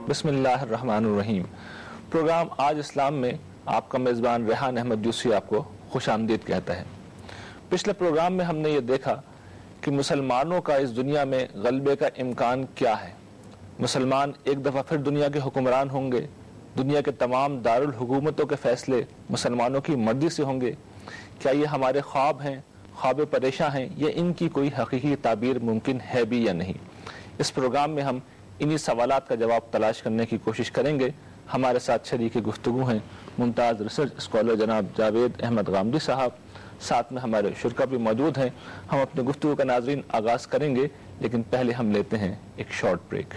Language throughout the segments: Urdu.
بسم اللہ الرحمن الرحیم. پروگرام آج اسلام میں آپ کا میزبان ریحان احمد یوسفی آپ کو خوش آمدید کہتا ہے. پچھلے پروگرام میں ہم نے یہ دیکھا کہ مسلمانوں کا اس دنیا میں غلبے کا امکان کیا ہے. مسلمان ایک دفعہ پھر دنیا کے حکمران ہوں گے. دنیا کے تمام دارالحکومتوں کے فیصلے مسلمانوں کی مرضی سے ہوں گے. کیا یہ ہمارے خواب ہیں، خواب پریشاں ہیں، یا ان کی کوئی حقیقی تعبیر ممکن ہے بھی یا نہیں؟ اس پروگرام میں ہم انہی سوالات کا جواب تلاش کرنے کی کوشش کریں گے. ہمارے ساتھ شریک گفتگو ہیں ممتاز ریسرچ اسکالر جناب جاوید احمد غامدی صاحب، ساتھ میں ہمارے شرکا بھی موجود ہیں. ہم اپنے گفتگو کا ناظرین آغاز کریں گے، لیکن پہلے ہم لیتے ہیں ایک short break.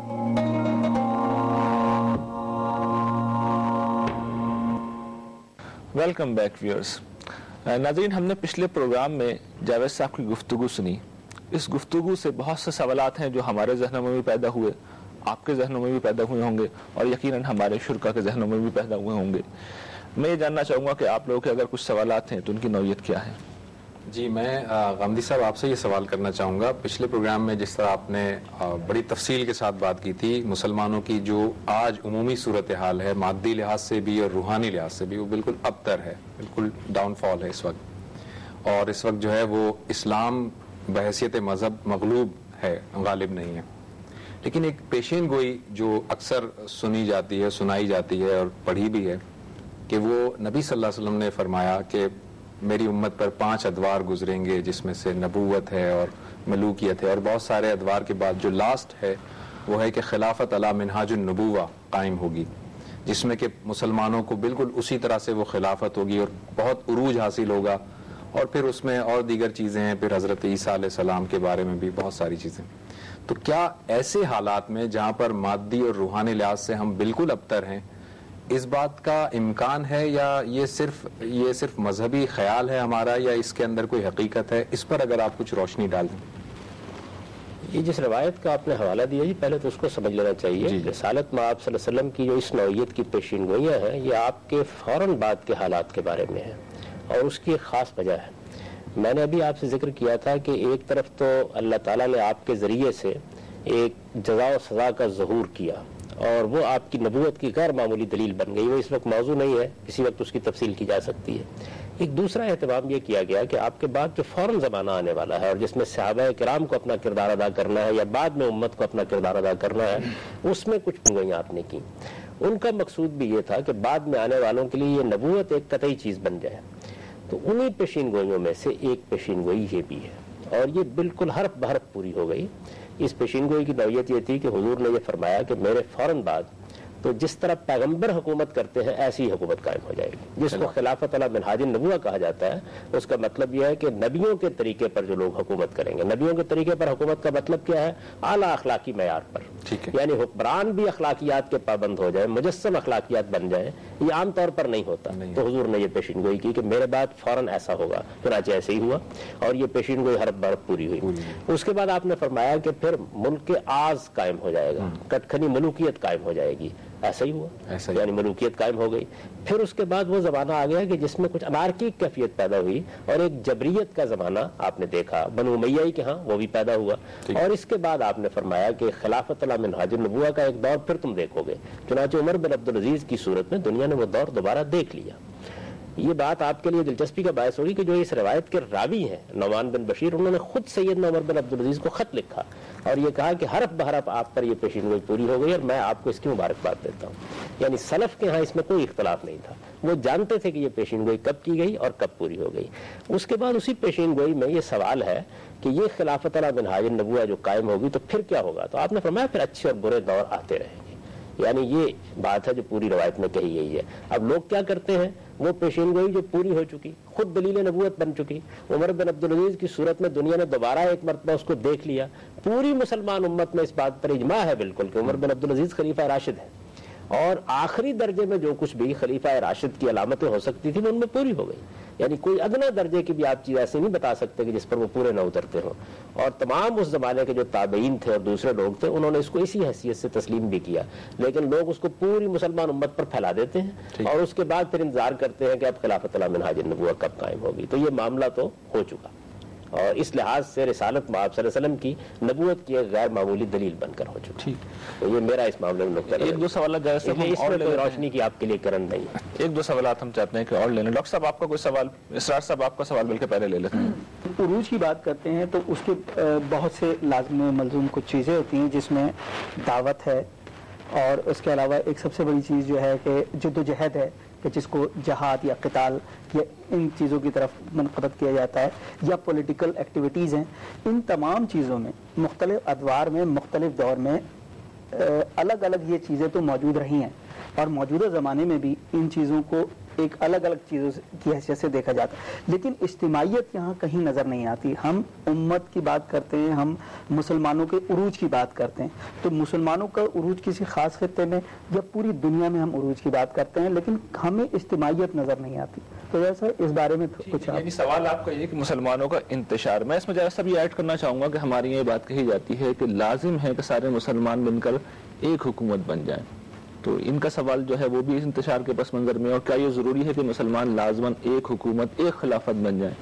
Welcome back viewers. ناظرین، ہم نے پچھلے پروگرام میں جاوید صاحب کی گفتگو سنی. اس گفتگو سے بہت سے سوالات ہیں جو ہمارے ذہنوں میں بھی پیدا ہوئے، آپ کے ذہنوں میں بھی پیدا ہوئے ہوں گے، اور یقیناً ہمارے شرکا کے ذہنوں میں بھی پیدا ہوئے ہوں گے. میں یہ جاننا چاہوں گا کہ آپ لوگوں کے اگر کچھ سوالات ہیں تو ان کی نوعیت کیا ہے؟ جی، میں غامدی صاحب آپ سے یہ سوال کرنا چاہوں گا. پچھلے پروگرام میں جس طرح آپ نے بڑی تفصیل کے ساتھ بات کی تھی مسلمانوں کی جو آج عمومی صورتحال ہے، مادی لحاظ سے بھی اور روحانی لحاظ سے بھی، وہ بالکل ابتر ہے، بالکل ڈاؤن فال ہے اس وقت. اور اس وقت جو ہے وہ اسلام بحیثیت مذہب مغلوب ہے، غالب نہیں ہے. لیکن ایک پیشین گوئی جو اکثر سنی جاتی ہے، سنائی جاتی ہے اور پڑھی بھی ہے کہ وہ نبی صلی اللہ علیہ وسلم نے فرمایا کہ میری امت پر 5 ادوار گزریں گے، جس میں سے نبوت ہے اور ملوکیت ہے، اور بہت سارے ادوار کے بعد جو لاسٹ ہے وہ ہے کہ خلافت علی منہاج النبوہ قائم ہوگی، جس میں کہ مسلمانوں کو بالکل اسی طرح سے وہ خلافت ہوگی اور بہت عروج حاصل ہوگا. اور پھر اس میں اور دیگر چیزیں ہیں، پھر حضرت عیسیٰ علیہ السلام کے بارے میں بھی بہت ساری چیزیں. تو کیا ایسے حالات میں جہاں پر مادی اور روحانی لحاظ سے ہم بالکل ابتر ہیں، اس بات کا امکان ہے، یا یہ صرف مذہبی خیال ہے ہمارا، یا اس کے اندر کوئی حقیقت ہے؟ اس پر اگر آپ کچھ روشنی ڈال دیں. یہ جس روایت کا آپ نے حوالہ دیا جی، پہلے تو اس کو سمجھ لینا چاہیے. رسالت میں آپ صلی اللہ علیہ وسلم کی جو اس نوعیت کی پیشین گوئیاں ہیں، یہ آپ کے فوراً بعد کے حالات کے بارے میں ہیں، اور اس کی ایک خاص وجہ ہے. میں نے ابھی آپ سے ذکر کیا تھا کہ ایک طرف تو اللہ تعالیٰ نے آپ کے ذریعے سے ایک جزا و سزا کا ظہور کیا، اور وہ آپ کی نبوت کی غیر معمولی دلیل بن گئی. وہ اس وقت موضوع نہیں ہے، کسی وقت اس کی تفصیل کی جا سکتی ہے. ایک دوسرا اہتمام یہ کیا گیا کہ آپ کے بعد جو فوراً زمانہ آنے والا ہے، اور جس میں صحابہ کرام کو اپنا کردار ادا کرنا ہے، یا بعد میں امت کو اپنا کردار ادا کرنا ہے، اس میں کچھ پیشگوئیاں آپ نے کی. ان کا مقصود بھی یہ تھا کہ بعد میں آنے والوں کے لیے یہ نبوت ایک قطعی چیز بن جائے. تو انہی پیشین گوئیوں میں سے ایک پیشین گوئی یہ بھی ہے، اور یہ بالکل حرف بحرف پوری ہو گئی. اس پیشین گوئی کی نوعیت یہ تھی کہ حضور نے یہ فرمایا کہ میرے فوراً بعد تو جس طرح پیغمبر حکومت کرتے ہیں ایسی حکومت قائم ہو جائے گی، جس کو خلافت علی منہاج النبوہ کہا جاتا ہے. اس کا مطلب یہ ہے کہ نبیوں کے طریقے پر جو لوگ حکومت کریں گے. نبیوں کے طریقے پر حکومت کا مطلب کیا ہے؟ اعلیٰ اخلاقی معیار پر، یعنی حکمران بھی اخلاقیات کے پابند ہو جائے، مجسم اخلاقیات بن جائیں. یہ عام طور پر نہیں ہوتا. تو حضور نے یہ پیشین گوئی کی کہ میرے بعد فوراً ایسا ہوگا. چنانچہ ایسے ہی ہوا، اور یہ پیشین گوئی حرف بحرف پوری ہوئی. اس کے بعد آپ نے فرمایا کہ پھر ملک آز قائم ہو جائے گا، کٹکھنی ملوکیت قائم ہو جائے گی. ایسا ہی ہوا، یعنی ملوکیت قائم ہو گئی. پھر اس کے بعد وہ زمانہ آ گیا کہ جس میں کچھ انارکی کیفیت پیدا ہوئی، اور ایک جبریت کا زمانہ آپ نے دیکھا بنو امیہ کے ہاں، وہ بھی پیدا ہوا. اور اس کے بعد آپ نے فرمایا کہ خلافت علی منہاج النبوہ کا ایک دور پھر تم دیکھو گے. چنانچہ عمر بن عبدالعزیز کی صورت میں دنیا نے وہ دور دوبارہ دیکھ لیا. یہ بات آپ کے لیے دلچسپی کا باعث ہوگی کہ جو اس روایت کے راوی ہیں نعمان بن بشیر، انہوں نے خود سیدنا عمر بن عبدالعزیز کو خط لکھا اور یہ کہا کہ حرف بحرف آپ پر یہ پیشین گوئی پوری ہو گئی، اور میں آپ کو اس کی مبارکباد دیتا ہوں. یعنی سلف کے ہاں اس میں کوئی اختلاف نہیں تھا، وہ جانتے تھے کہ یہ پیشین گوئی کب کی گئی اور کب پوری ہو گئی. اس کے بعد اسی پیشین گوئی میں یہ سوال ہے کہ یہ خلافت علی منہاج النبوہ جو قائم ہوگی تو پھر کیا ہوگا؟ تو آپ نے فرمایا پھر اچھے اور برے دور آتے رہیں گے. یعنی یہ بات ہے جو پوری روایت میں کہی گئی ہے. اب لوگ کیا کرتے ہیں؟ وہ پیشین گوئی جو پوری ہو چکی، خود دلیل نبوت بن چکی، عمر بن عبدالعزیز کی صورت میں دنیا نے دوبارہ ایک مرتبہ اس کو دیکھ لیا. پوری مسلمان امت میں اس بات پر اجماع ہے بالکل کہ عمر بن عبدالعزیز خلیفہ راشد ہے، اور آخری درجے میں جو کچھ بھی خلیفہ راشد کی علامتیں ہو سکتی تھیں وہ ان میں پوری ہو گئی. یعنی کوئی ادنا درجے کی بھی آپ چیز ایسی نہیں بتا سکتے کہ جس پر وہ پورے نہ اترتے ہوں. اور تمام اس زمانے کے جو تابعین تھے اور دوسرے لوگ تھے، انہوں نے اس کو اسی حیثیت سے تسلیم بھی کیا. لیکن لوگ اس کو پوری مسلمان امت پر پھیلا دیتے ہیں، اور اس کے بعد پھر انتظار کرتے ہیں کہ اب خلافت علی منہاج النبوہ کب قائم ہوگی. تو یہ معاملہ تو ہو چکا، اور اس لحاظ سے رسالت مآب صلی اللہ علیہ وسلم کی نبوت کی ایک غیر معمولی دلیل بن کر ہو چکی. تو یہ میرا اس معاملے میں نقطہ. ایک دو سوالات اس میں کوئی روشنی کی آپ کے لیے کرن نہیں ہے. ایک دو سوالات ہم چاہتے ہیں کہ اور لے لیں. ڈاکٹر صاحب آپ کا کوئی سوال؟ اسرار صاحب آپ کا سوال بلکہ پہلے لے لیتے ہیں. عروج کی بات کرتے ہیں تو اس کے بہت سے لازم ملزوم کچھ چیزیں ہوتی ہیں جس میں دعوت ہے، اور اس کے علاوہ ایک سب سے بڑی چیز جو ہے کہ جد و جہد ہے، کہ جس کو جہاد یا قتال یا ان چیزوں کی طرف منقبت کیا جاتا ہے، یا پولیٹیکل ایکٹیویٹیز ہیں. ان تمام چیزوں میں مختلف ادوار میں مختلف دور میں الگ الگ یہ چیزیں تو موجود رہی ہیں، اور موجودہ زمانے میں بھی ان چیزوں کو ایک الگ الگ چیزوں کی حیثیت سے دیکھا جاتا ہے. لیکن اجتماعیت یہاں کہیں نظر نہیں آتی. ہم امت کی بات کرتے ہیں، ہم مسلمانوں کے عروج کی بات کرتے ہیں، تو مسلمانوں کا عروج کسی خاص خطے میں یا پوری دنیا میں ہم عروج کی بات کرتے ہیں، لیکن ہمیں اجتماعیت نظر نہیں آتی. تو ایسا اس بارے میں کچھ یعنی سوال آپ کا یہ کہ مسلمانوں کا انتشار. میں اس میں ذرا سا بھی ایڈ کرنا چاہوں گا کہ ہماری یہ بات کہی جاتی ہے کہ لازم ہے کہ سارے مسلمان مل کر ایک حکومت بن جائیں. تو ان کا سوال جو ہے وہ بھی اس انتشار کے پس منظر میں، اور کیا یہ ضروری ہے کہ مسلمان لازماً ایک حکومت ایک خلافت بن جائیں؟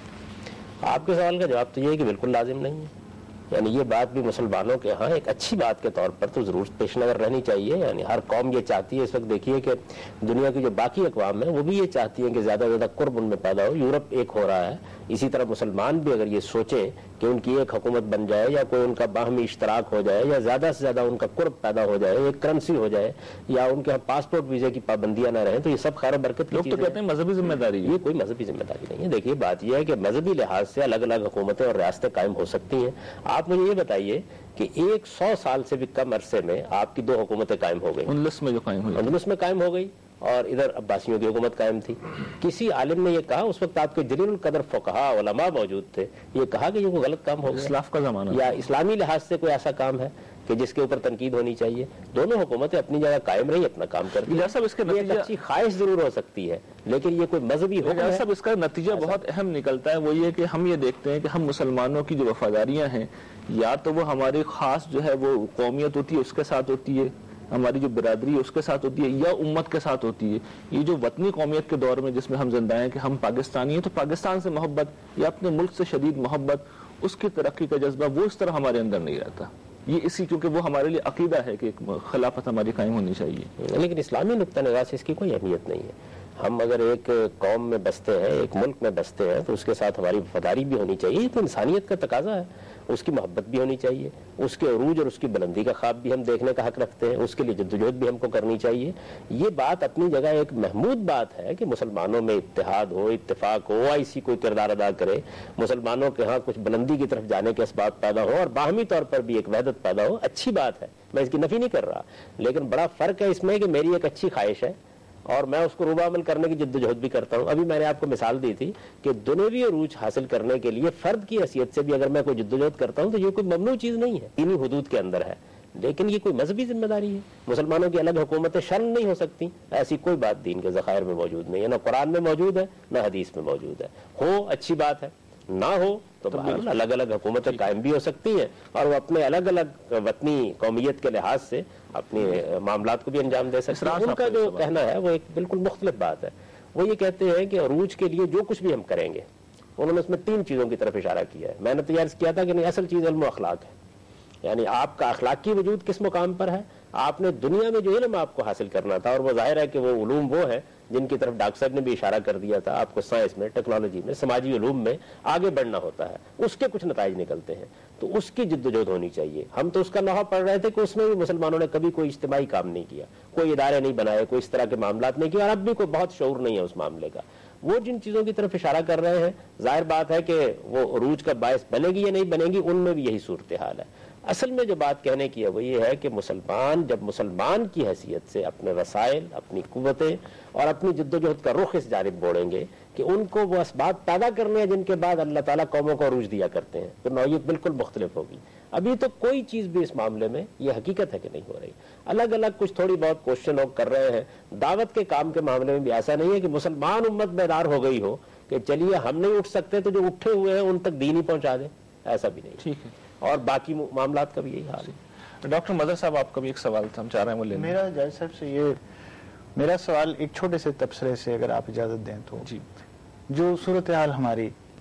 آپ کے سوال کا جواب تو یہ ہے کہ بالکل لازم نہیں ہے. یعنی یہ بات بھی مسلمانوں کے ہاں ایک اچھی بات کے طور پر تو ضرور پیش نظر رہنی چاہیے. یعنی ہر قوم یہ چاہتی ہے. اس وقت دیکھیے کہ دنیا کی جو باقی اقوام ہیں وہ بھی یہ چاہتی ہیں کہ زیادہ سے زیادہ قرب ان میں پیدا ہو. یورپ ایک ہو رہا ہے، اسی طرح مسلمان بھی اگر یہ سوچیں کہ ان کی ایک حکومت بن جائے یا کوئی ان کا باہمی اشتراک ہو جائے یا زیادہ سے زیادہ ان کا قرب پیدا ہو جائے، ایک کرنسی ہو جائے، یا ان کے پاسپورٹ ویزے کی پابندیاں نہ رہیں، تو یہ سب خیر و برکت کی لوگ تو کہتے ہیں مذہبی ذمہ داری. یہ کوئی مذہبی ذمہ داری نہیں ہے. دیکھیے بات یہ ہے کہ مذہبی لحاظ سے الگ الگ حکومتیں اور ریاستیں قائم ہو سکتی ہیں. آپ مجھے یہ بتائیے کہ 100 سال سے بھی کم عرصے میں آپ کی 2 حکومتیں قائم ہو گئی. اندلس میں جو قائم ہوئی، اندلس میں قائم ہو گئی، اور ادھر عباسیوں کی حکومت قائم تھی. کسی عالم نے یہ کہا، اس وقت آپ کے جلیل القدر فقہاء علماء موجود تھے، یہ کہا کہ یہ کوئی غلط کام ہو گیا، اسلاف کا زمانہ یا اسلامی لحاظ سے کوئی ایسا کام ہے کہ جس کے اوپر تنقید ہونی چاہیے؟ دونوں حکومتیں اپنی جگہ قائم رہی، اپنا کام کرتی ہیں. صاحب اس کا ایک اچھی خواہش ضرور ہو سکتی ہے، لیکن یہ کوئی مذہبی حکم ہے. صاحب اس کا نتیجہ بہت اہم نکلتا ہے. وہ یہ کہ ہم یہ دیکھتے ہیں کہ ہم مسلمانوں کی جو وفاداریاں ہیں، یا تو وہ ہماری خاص جو ہے وہ قومیت ہوتی ہے اس کے ساتھ ہوتی ہے، ہماری جو برادری ہے اس کے ساتھ ہوتی ہے، یا امت کے ساتھ ہوتی ہے. یہ جو وطنی قومیت کے دور میں جس میں ہم زندہ ہیں کہ ہم پاکستانی ہیں، تو پاکستان سے محبت یا اپنے ملک سے شدید محبت، اس کی ترقی کا جذبہ وہ اس طرح ہمارے اندر نہیں رہتا. یہ اسی کیونکہ وہ ہمارے لیے عقیدہ ہے کہ ایک خلافت ہماری قائم ہونی چاہیے. لیکن اسلامی نقطہ نگاہ سے اس کی کوئی اہمیت نہیں ہے. ہم اگر ایک قوم میں بستے ہیں، ایک ملک میں بستے ہیں، تو اس کے ساتھ ہماری وفاداری بھی ہونی چاہیے. یہ تو انسانیت کا تقاضا ہے. اس کی محبت بھی ہونی چاہیے، اس کے عروج اور اس کی بلندی کا خواب بھی ہم دیکھنے کا حق رکھتے ہیں، اس کے لیے جدوجہد بھی ہم کو کرنی چاہیے. یہ بات اپنی جگہ ایک محمود بات ہے کہ مسلمانوں میں اتحاد ہو، اتفاق ہو، OIC کوئی کردار ادا کرے، مسلمانوں کے ہاں کچھ بلندی کی طرف جانے کے اسباب پیدا ہو، اور باہمی طور پر بھی ایک وحدت پیدا ہو. اچھی بات ہے، میں اس کی نفی نہیں کر رہا، لیکن بڑا فرق ہے اس میں کہ میری ایک اچھی خواہش ہے اور میں اس کو روبہ عمل کرنے کی جدوجہد بھی کرتا ہوں. ابھی میں نے آپ کو مثال دی تھی کہ دنیوی عروج حاصل کرنے کے لیے فرد کی حیثیت سے بھی اگر میں کوئی جدوجہد کرتا ہوں تو یہ کوئی ممنوع چیز نہیں ہے، دینی حدود کے اندر ہے. لیکن یہ کوئی مذہبی ذمہ داری ہے. مسلمانوں کی الگ حکومتیں شرم نہیں ہو سکتی، ایسی کوئی بات دین کے ذخائر میں موجود نہیں ہے، نہ قرآن میں موجود ہے نہ حدیث میں موجود ہے. ہو اچھی بات ہے، نہ ہو تو الگ الگ حکومتیں قائم بھی ہو سکتی ہیں، اور وہ اپنے الگ الگ وطنی قومیت کے لحاظ سے اپنے معاملات کو بھی انجام دے سکتے ہیں. ان کا جو کہنا ہے وہ ایک بالکل مختلف بات ہے. وہ یہ کہتے ہیں کہ عروج کے لیے جو کچھ بھی ہم کریں گے، انہوں نے اس میں 3 چیزوں کی طرف اشارہ کیا ہے. میں نے تو عرض کیا تھا کہ نہیں، اصل چیز علم و اخلاق ہے. یعنی آپ کا اخلاقی وجود کس مقام پر ہے. آپ نے دنیا میں جو علم آپ کو حاصل کرنا تھا، اور وہ ظاہر ہے کہ وہ علوم وہ ہیں جن کی طرف ڈاکٹر صاحب نے بھی اشارہ کر دیا تھا. آپ کو سائنس میں، ٹیکنالوجی میں، سماجی علوم میں آگے بڑھنا ہوتا ہے، اس کے کچھ نتائج نکلتے ہیں، تو اس کی جدوجہد ہونی چاہیے. ہم تو اس کا لوحہ پڑھ رہے تھے کہ اس میں بھی مسلمانوں نے کبھی کوئی اجتماعی کام نہیں کیا، کوئی ادارے نہیں بنائے، کوئی اس طرح کے معاملات نہیں کیا، اور اب بھی کوئی بہت شعور نہیں ہے اس معاملے کا. وہ جن چیزوں کی طرف اشارہ کر رہے ہیں، ظاہر بات ہے کہ وہ عروج کا باعث بنے گی یا نہیں بنے گی، ان میں بھی یہی صورتحال ہے. اصل میں جو بات کہنے کی ہے وہ یہ ہے کہ مسلمان جب مسلمان کی حیثیت سے اپنے وسائل، اپنی قوتیں اور اپنی جدوجہد کا رخ اس جانب موڑیں گے کہ ان کو وہ اسباب پیدا کرنے ہیں جن کے بعد اللہ تعالیٰ قوموں کو عروج دیا کرتے ہیں، تو نوعیت بالکل مختلف ہوگی. ابھی تو کوئی چیز بھی اس معاملے میں یہ حقیقت ہے کہ نہیں ہو رہی. الگ الگ کچھ تھوڑی بہت کوششیں لوگ کر رہے ہیں. دعوت کے کام کے معاملے میں بھی ایسا نہیں ہے کہ مسلمان امت بیدار ہو گئی ہو کہ چلیے ہم نہیں اٹھ سکتے تو جو اٹھے ہوئے ہیں ان تک دین ہی پہنچا دیں، ایسا بھی نہیں. ٹھیک ہے. اور باقی معاملات کا بھی یہی حال ہے. ڈاکٹر مظہر صاحب آپ کا بھی ایک سوال تھا، ہم چاہ رہے ہیں وہ لیں. میرا جج صاحب سے یہ میرا سوال ایک چھوٹے سے تبصرے سے اگر آپ اجازت دیں تو، جی. جو صورتحال ہماری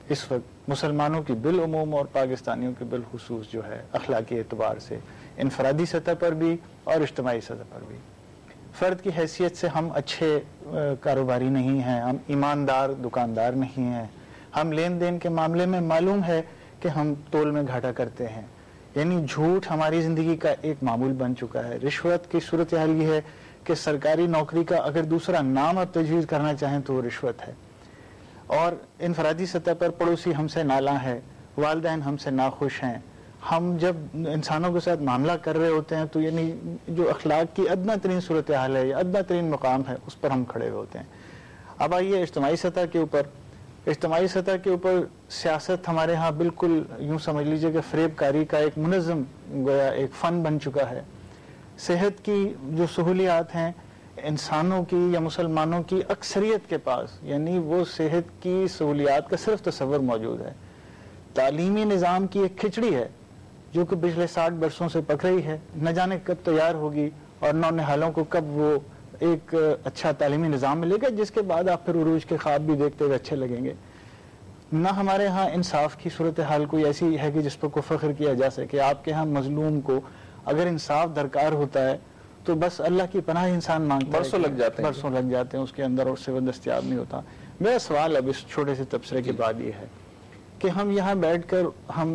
اس وقت مسلمانوں کی بالعموم اور پاکستانیوں کی بالخصوص جو ہے اخلاقی اعتبار سے انفرادی سطح پر بھی اور اجتماعی سطح پر بھی فرد کی حیثیت سے ہم اچھے کاروباری نہیں ہیں، ہم ایماندار دکاندار نہیں ہیں، ہم لین دین کے معاملے میں معلوم ہے کہ ہم تول میں گھاٹا کرتے ہیں، یعنی جھوٹ ہماری زندگی کا ایک معمول بن چکا ہے۔ رشوت کی صورتحال یہ ہے کہ سرکاری نوکری کا اگر دوسرا نام آپ تجویز کرنا چاہیں تو وہ رشوت ہے، اور انفرادی سطح پر پڑوسی ہم سے نالاں ہے، والدین ہم سے ناخوش ہیں۔ ہم جب انسانوں کے ساتھ معاملہ کر رہے ہوتے ہیں تو یعنی جو اخلاق کی ادنی ترین صورتحال ہے یا ادنی ترین مقام ہے اس پر ہم کھڑے ہوئے ہوتے ہیں۔ اب آئیے اجتماعی سطح کے اوپر، اجتماعی سطح کے اوپر سیاست ہمارے ہاں بالکل یوں سمجھ لیجئے کہ فریب کاری کا ایک منظم گویا ایک فن بن چکا ہے۔ صحت کی جو سہولیات ہیں انسانوں کی یا مسلمانوں کی اکثریت کے پاس، یعنی وہ صحت کی سہولیات کا صرف تصور موجود ہے۔ تعلیمی نظام کی ایک کھچڑی ہے جو کہ پچھلے 60 برسوں سے پک رہی ہے، نہ جانے کب تیار ہوگی اور نونہالوں کو کب وہ ایک اچھا تعلیمی نظام ملے گا جس کے بعد آپ پھر عروج کے خواب بھی دیکھتے ہوئے اچھے لگیں گے۔ نہ ہمارے ہاں انصاف کی صورتحال کوئی ایسی ہے کہ جس پر کوئی فخر کیا جا سکے۔ آپ کے ہاں مظلوم کو اگر انصاف درکار ہوتا ہے تو بس اللہ کی پناہ انسان مانگتا ہے، برسوں لگ جاتے ہیں اس کے اندر اور سے وہ دستیاب نہیں ہوتا۔ میرا سوال اب اس چھوٹے سے تبصرے کے بعد یہ ہے کہ ہم یہاں بیٹھ کر ہم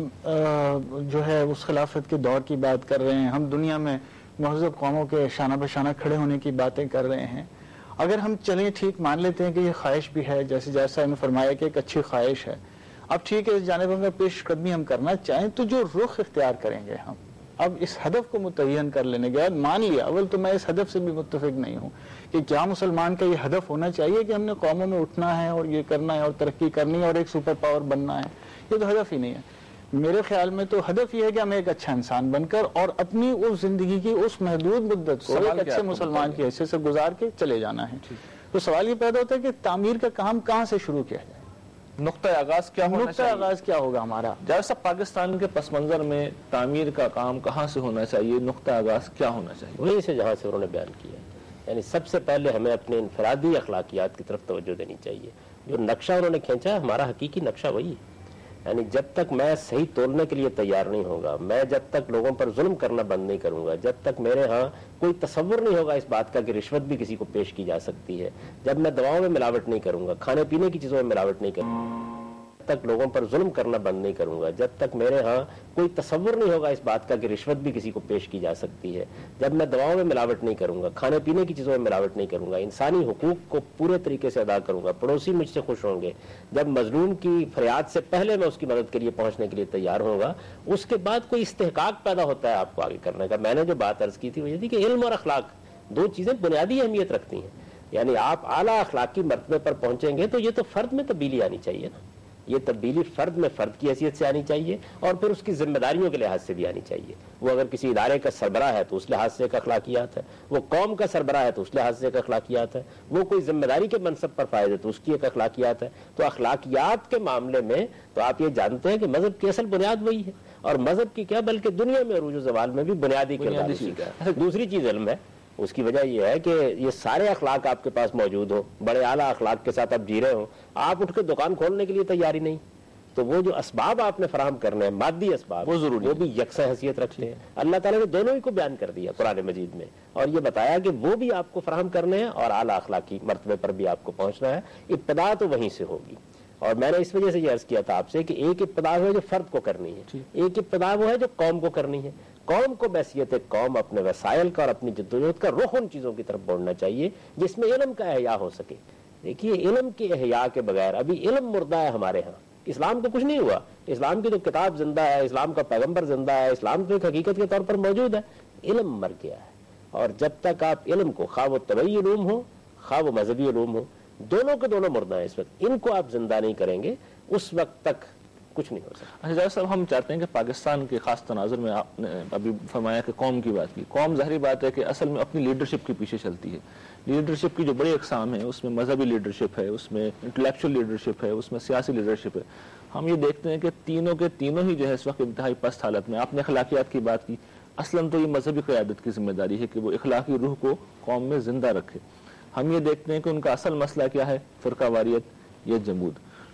جو ہے اس خلافت کے دور کی بات کر رہے ہیں، ہم دنیا میں مہذب قوموں کے شانہ بہ شانہ کھڑے ہونے کی باتیں کر رہے ہیں۔ اگر ہم چلیں ٹھیک مان لیتے ہیں کہ یہ خواہش بھی ہے، جیسا انہوں نے فرمایا کہ ایک اچھی خواہش ہے، اب ٹھیک ہے اس جانب میں پیش قدمی ہم کرنا چاہیں تو جو رخ اختیار کریں گے ہم اب اس ہدف کو متعین کر لینے کے بعد مان لیا، اول تو میں اس ہدف سے بھی متفق نہیں ہوں کہ کیا مسلمان کا یہ ہدف ہونا چاہیے کہ ہم نے قوموں میں اٹھنا ہے اور یہ کرنا ہے اور ترقی کرنی ہے اور ایک سپر پاور بننا ہے، یہ تو ہدف ہی نہیں ہے۔ میرے خیال میں تو ہدف یہ ہے کہ ہمیں ایک اچھا انسان بن کر اور اپنی اس زندگی کی اس محدود مدت کو ایک اچھے مسلمان کی حیثیت سے گزار کے چلے جانا ہے۔ تو سوال یہ پیدا ہوتا ہے کہ تعمیر کا کام کہاں سے شروع کیا جائے، نقطۂ آغاز کیا ہونا چاہیے؟ نقطۂ آغاز کیا ہوگا ہمارا؟ جیسا پاکستان کے پس منظر میں تعمیر کا کام کہاں سے ہونا چاہیے، نقطۂ آغاز کیا ہونا چاہیے؟ وہیں سے جہاں سے انہوں نے بیان کیا، یعنی سب سے پہلے ہمیں اپنے انفرادی اخلاقیات کی طرف توجہ دینی چاہیے۔ جو نقشہ انہوں نے کھینچا ہمارا حقیقی نقشہ وہی ہے، یعنی جب تک میں صحیح تولنے کے لیے تیار نہیں ہوگا، میں جب تک لوگوں پر ظلم کرنا بند نہیں کروں گا، جب تک میرے ہاں کوئی تصور نہیں ہوگا اس بات کا کہ رشوت بھی کسی کو پیش کی جا سکتی ہے، جب میں دواؤں میں ملاوٹ نہیں کروں گا، کھانے پینے کی چیزوں میں ملاوٹ نہیں کروں گا، جب تک لوگوں پر ظلم کرنا بند نہیں کروں گا، جب تک میرے ہاں کوئی تصور نہیں ہوگا اس بات کا کہ رشوت بھی کسی کو پیش کی جا سکتی ہے، جب میں دواؤں میں ملاوٹ نہیں کروں گا، کھانے پینے کی چیزوں میں ملاوٹ نہیں کروں گا، انسانی حقوق کو پورے طریقے سے ادا کروں گا، پڑوسی مجھ سے خوش ہوں گے، جب مظلوم کی فریاد سے پہلے میں اس کی مدد کے لیے پہنچنے کے لیے تیار ہوگا، اس کے بعد کوئی استحقاق پیدا ہوتا ہے آپ کو آگے کرنے کا۔ میں نے جو بات عرض کی تھی وہ یہ تھی کہ علم اور اخلاق دو چیزیں بنیادی اہمیت رکھتی ہیں، یعنی آپ اعلیٰ اخلاقی مرتبے پر پہنچیں گے تو یہ تو فرد میں تبدیلی آنی چاہیے نا، یہ تبدیلی فرد میں فرد کی حیثیت سے آنی چاہیے اور پھر اس کی ذمہ داریوں کے لحاظ سے بھی آنی چاہیے۔ وہ اگر کسی ادارے کا سربراہ ہے تو اس لحاظ سے ایک اخلاقیات ہے، وہ قوم کا سربراہ ہے تو اس لحاظ سے ایک اخلاقیات ہے، وہ کوئی ذمہ داری کے منصب پر فائز ہے تو اس کی ایک اخلاقیات ہے۔ تو اخلاقیات کے معاملے میں تو آپ یہ جانتے ہیں کہ مذہب کی اصل بنیاد وہی ہے، اور مذہب کی کیا بلکہ دنیا میں عروج و زوال میں بھی بنیادی کردار اسی کا ہے۔ دوسری چیز علم ہے، اس کی وجہ یہ ہے کہ یہ سارے اخلاق آپ کے پاس موجود ہو، بڑے اعلیٰ اخلاق کے ساتھ آپ جی رہے ہوں، آپ اٹھ کے دکان کھولنے کے لیے تیاری نہیں، تو وہ جو اسباب آپ نے فراہم کرنے ہیں مادی اسباب وہ ضروری، وہ بھی یکساں حیثیت رکھتے ہیں۔ اللہ تعالیٰ نے دونوں ہی کو بیان کر دیا قرآن مجید میں، اور یہ بتایا کہ وہ بھی آپ کو فراہم کرنے ہیں اور اعلیٰ اخلاقی مرتبے پر بھی آپ کو پہنچنا ہے۔ ابتدا تو وہیں سے ہوگی، اور میں نے اس وجہ سے یہ عرض کیا تھا آپ سے کہ ایک ابتدا ہے جو فرد کو کرنی ہے، ایک ابتدا وہ ہے جو قوم کو کرنی ہے۔ قوم کو بحیثیت قوم اپنے وسائل کا اور اپنی جدوجہد کا رخ ان چیزوں کی طرف بڑھنا چاہیے جس میں علم کا احیاء ہو سکے۔ دیکھیے علم کے احیاء کے بغیر ابھی علم مردہ ہے ہمارے ہاں، اسلام کو کچھ نہیں ہوا، اسلام کی تو کتاب زندہ ہے، اسلام کا پیغمبر زندہ ہے، اسلام تو ایک حقیقت کے طور پر موجود ہے، علم مر گیا ہے۔ اور جب تک آپ علم کو، خواہ وہ طبعی علوم ہو خواہ وہ مذہبی علوم ہو، دونوں کے دونوں مردہ ہیں اس وقت، ان کو آپ زندہ نہیں کریں گے اس وقت تک کچھ نہیں ہو سکتا۔ اچھا صاحب، ہم چاہتے ہیں کہ پاکستان کے خاص تناظر میں آپ نے ابھی فرمایا کہ قوم کی بات کی، قوم ظاہری بات ہے کہ اصل میں اپنی لیڈرشپ کے پیچھے چلتی ہے۔ لیڈرشپ کی جو بڑی اقسام ہیں اس میں مذہبی لیڈرشپ ہے، اس میں انٹلیکچوئل لیڈرشپ ہے، اس میں سیاسی لیڈرشپ ہے۔ ہم یہ دیکھتے ہیں کہ تینوں کے تینوں ہی جو ہے اس وقت انتہائی پست حالت میں۔ آپ نے اخلاقیات کی بات کی، اصلاً تو یہ مذہبی قیادت کی ذمہ داری ہے کہ وہ اخلاقی روح کو قوم میں زندہ رکھے۔ ہم یہ دیکھتے ہیں کہ ان کا اصل مسئلہ کیا ہے، فرقہ واریت یا جمود۔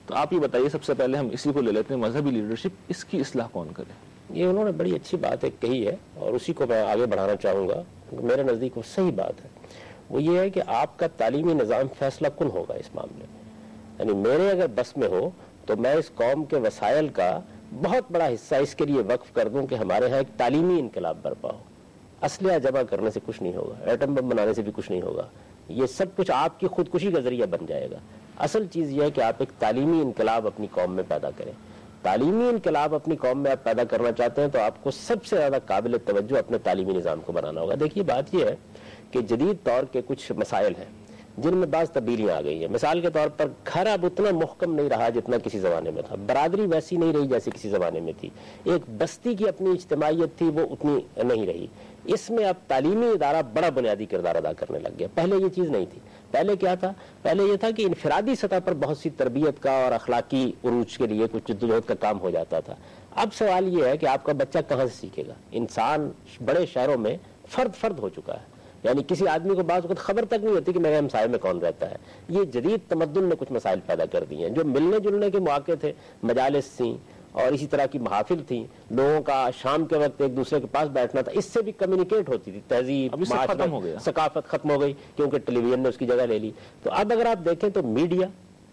تو آپ یہ بتائیے سب سے پہلے ہم اسی کو لے لیتے ہیں, مذہبی لیڈرشپ, اس کی اصلاح کون کرے؟ یہ انہوں نے بڑی اچھی بات ایک کہی ہے اور اسی کو میں آگے بڑھانا چاہوں گا, میرے نزدیک وہ صحیح بات ہے. وہ یہ ہے کہ آپ کا تعلیمی نظام فیصلہ کن ہوگا اس معاملے میں. یعنی میرے اگر بس میں ہو تو میں اس قوم کے وسائل کا بہت بڑا حصہ اس کے لیے وقف کر دوں کہ ہمارے ہاں ایک تعلیمی انقلاب برپا ہو. اسلحہ جمع کرنے سے کچھ نہیں ہوگا, ایٹم بم بنانے سے بھی کچھ نہیں ہوگا, یہ سب کچھ آپ کی خودکشی کا ذریعہ بن جائے گا. اصل چیز یہ ہے کہ آپ ایک تعلیمی انقلاب اپنی قوم میں پیدا کریں. تعلیمی انقلاب اپنی قوم میں آپ پیدا کرنا چاہتے ہیں تو آپ کو سب سے زیادہ قابل توجہ اپنے تعلیمی نظام کو بنانا ہوگا. دیکھیے بات یہ ہے کہ جدید طور کے کچھ مسائل ہیں جن میں بعض تبدیلیاں آ گئی ہیں. مثال کے طور پر گھر اب اتنا محکم نہیں رہا جتنا کسی زمانے میں تھا, برادری ویسی نہیں رہی جیسے کسی زمانے میں تھی, ایک بستی کی اپنی اجتماعیت تھی وہ اتنی نہیں رہی. اس میں اب تعلیمی ادارہ بڑا بنیادی کردار ادا کرنے لگ گیا. پہلے یہ چیز نہیں تھی. پہلے کیا تھا؟ پہلے یہ تھا کہ انفرادی سطح پر بہت سی تربیت کا اور اخلاقی عروج کے لیے کچھ جدوجہد کا کام ہو جاتا تھا. اب سوال یہ ہے کہ آپ کا بچہ کہاں سے سیکھے گا؟ انسان بڑے شہروں میں فرد ہو چکا ہے, یعنی کسی آدمی کو بعض وقت خبر تک نہیں ہوتی کہ میرے ہمسائے میں کون رہتا ہے. یہ جدید تمدن نے کچھ مسائل پیدا کر دیے ہیں. جو ملنے جلنے کے مواقع تھے, مجالس تھیں اور اسی طرح کی محافل تھیں, لوگوں کا شام کے وقت ایک دوسرے کے پاس بیٹھنا تھا, اس سے بھی کمیونیکیٹ ہوتی تھی. تہذیب ختم ہو گیا, ثقافت ختم ہو گئی کیونکہ ٹیلی ویژن نے اس کی جگہ لے لی. تو اب اگر آپ دیکھیں تو میڈیا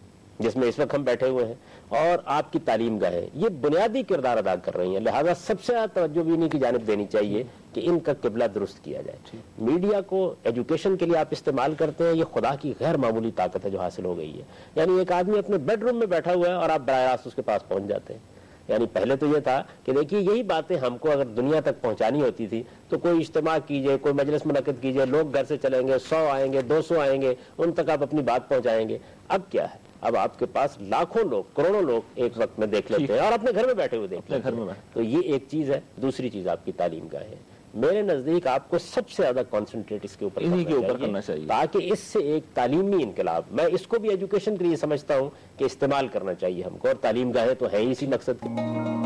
جس میں اس وقت ہم بیٹھے ہوئے ہیں اور آپ کی تعلیم گاہیں یہ بنیادی کردار ادا کر رہی ہیں. لہذا سب سے زیادہ توجہ بھی انہیں کی جانب دینی چاہیے کہ ان کا قبلہ درست کیا جائے. میڈیا کو ایجوکیشن کے لیے آپ استعمال کرتے ہیں, یہ خدا کی غیر معمولی طاقت ہے جو حاصل ہو گئی ہے. یعنی ایک آدمی اپنے بیڈ روم میں بیٹھا ہوا ہے اور آپ براہ راست اس کے پاس پہنچ جاتے ہیں. یعنی پہلے تو یہ تھا کہ دیکھیے یہی باتیں ہم کو اگر دنیا تک پہنچانی ہوتی تھی تو کوئی اجتماع کیجئے, کوئی مجلس منعقد کیجئے, لوگ گھر سے چلیں گے, 100 آئیں گے, 200 آئیں گے, ان تک آپ اپنی بات پہنچائیں گے. اب کیا ہے؟ اب آپ کے پاس لاکھوں لوگ, کروڑوں لوگ ایک وقت میں دیکھ لیتے ہیں اور اپنے گھر میں بیٹھے ہوئے دیکھ لیتے ہیں. تو یہ ایک چیز ہے. دوسری چیز آپ کی تعلیم گاہیں. میرے نزدیک آپ کو سب سے زیادہ کانسنٹریٹ اس کے اوپر کرنا چاہیے تاکہ اس سے ایک تعلیمی انقلاب, میں اس کو بھی ایجوکیشن کے لیے سمجھتا ہوں کہ استعمال کرنا چاہیے ہم کو, اور تعلیم گاہیں تو ہیں اسی مقصد کی.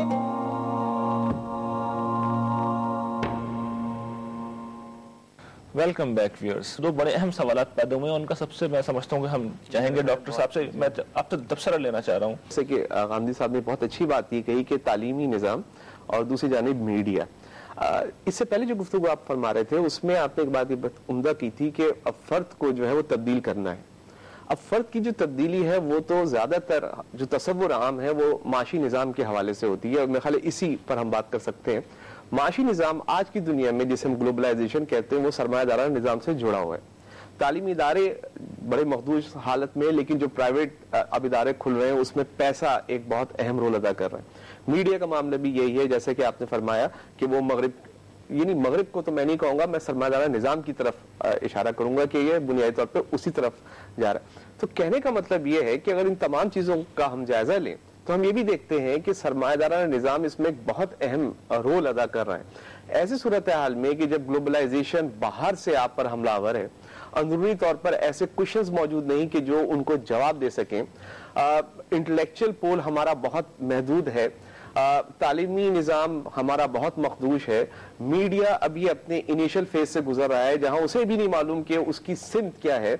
Welcome back wears. دو بڑے اہم سوالات پیدا ہوئے ہیں, ان کا سب سے میں سمجھتا ہوں کہ ہم چاہیں گے ڈاکٹر صاحب سے, میں آپ سے تبصرہ لینا چاہ رہا ہوں. جیسے کہ غامدی صاحب نے بہت اچھی بات یہ کہی کہ تعلیمی نظام اور دوسری جانب میڈیا. اس سے پہلے جو گفتگو آپ فرما رہے تھے اس میں آپ نے ایک بات عمدہ کی تھی کہ اب فرد کو جو ہے وہ تبدیل کرنا ہے. اب فرد کی جو تبدیلی ہے وہ تو زیادہ تر جو تصور عام ہے وہ معاشی نظام کے حوالے سے ہوتی ہے, اور میرے خیال ہے اسی پر ہم بات کر سکتے ہیں. معاشی نظام آج کی دنیا میں جسے ہم گلوبلائزیشن کہتے ہیں وہ سرمایہ دارانہ نظام سے جڑا ہوا ہے. تعلیمی ادارے بڑے محدود حالت میں, لیکن جو پرائیویٹ اب ادارے کھل رہے ہیں اس میں پیسہ ایک بہت اہم رول ادا کر رہا ہے. میڈیا کا معاملہ بھی یہی ہے, جیسے کہ آپ نے فرمایا کہ وہ یعنی مغرب کو تو میں نہیں کہوں گا, میں سرمایہ دارانہ نظام کی طرف اشارہ کروں گا کہ یہ بنیادی طور پر اسی طرف جا رہا ہے. تو کہنے کا مطلب یہ ہے کہ اگر ان تمام چیزوں کا ہم جائزہ لیں تو ہم یہ بھی دیکھتے ہیں کہ سرمایہ دارانہ نظام اس میں ایک بہت اہم رول ادا کر رہا ہے. ایسی صورتحال میں کہ جب گلوبلائزیشن باہر سے آپ پر حملہ آور ہے, اندرونی طور پر ایسے کوشچنز موجود نہیں کہ جو ان کو جواب دے سکیں, انٹلیکچل پول ہمارا بہت محدود ہے, تعلیمی نظام ہمارا بہت مخدوش ہے, میڈیا ابھی اپنے انیشل فیز سے گزر رہا ہے جہاں اسے بھی نہیں معلوم کہ اس کی سمت کیا ہے.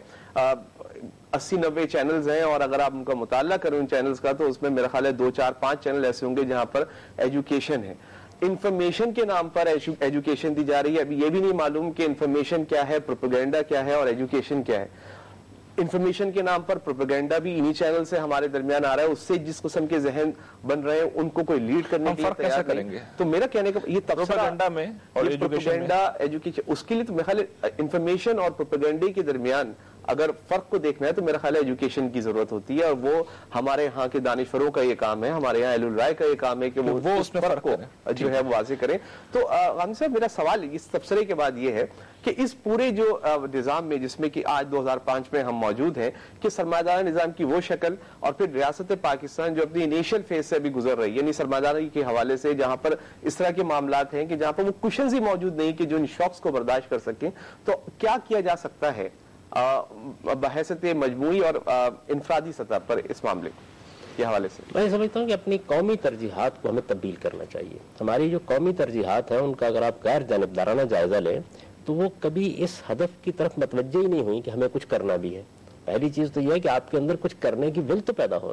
80-90 چینلز ہیں, اور اگر آپ ان کا مطالعہ کریں ان چینلز کا تو اس میں میرا خیال ہے 2, 4, 5 چینل ایسے ہوں گے جہاں پر ایجوکیشن ہے. انفارمیشن کے نام پر ایجوکیشن دی جا رہی ہے. ابھی یہ بھی نہیں معلوم کہ انفارمیشن کیا ہے, پروپیگنڈا کیا ہے اور ایجوکیشن کیا ہے. انفارمیشن کے نام پر پروپیگنڈا بھی انہی چینل سے ہمارے درمیان آ رہا ہے, اس سے جس قسم کے ذہن بن رہے ہیں ان کو کوئی لیڈ کرنے کے لیے تیار کریں گے. تو میرا کہنے کا یہ پروپیگنڈا میں اور ایجوکیشن اس کے لیے تو میرا خیال ہے انفارمیشن اور پروپیگنڈے کے درمیان اگر فرق کو دیکھنا ہے تو میرا خیال ہے ایجوکیشن کی ضرورت ہوتی ہے, اور وہ ہمارے ہاں کے دانشوروں کا یہ کام ہے, ہمارے یہاں اہل الرائے کا یہ کام ہے کہ وہ اس فرق کو جو ہے وہ واضح کریں. تو غامدی صاحب میرا سوال اس تبصرے کے بعد یہ ہے کہ اس پورے جو نظام میں جس میں کہ آج 2005 میں ہم موجود ہیں کہ سرمایہ دارانہ نظام کی وہ شکل اور پھر ریاست پاکستان جو اپنی انیشل فیز سے بھی گزر رہی ہے, یعنی سرمایہ دارانی کے حوالے سے جہاں پر اس طرح کے معاملات ہیں کہ جہاں پر وہ کوشچنز ہی موجود نہیں کہ جو ان شوکس کو برداشت کر سکیں, تو کیا کیا جا سکتا ہے بحیثیت مجموعی اور انفرادی سطح پر اس معاملے کے حوالے سے؟ میں سمجھتا ہوں کہ اپنی قومی ترجیحات کو ہمیں تبدیل کرنا چاہیے. ہماری جو قومی ترجیحات ہیں ان کا اگر آپ غیر جانبدارانہ جائزہ لیں تو وہ کبھی اس ہدف کی طرف متوجہ ہی نہیں ہوئی کہ ہمیں کچھ کرنا بھی ہے. پہلی چیز تو یہ ہے کہ آپ کے اندر کچھ کرنے کی ول تو پیدا ہو نا,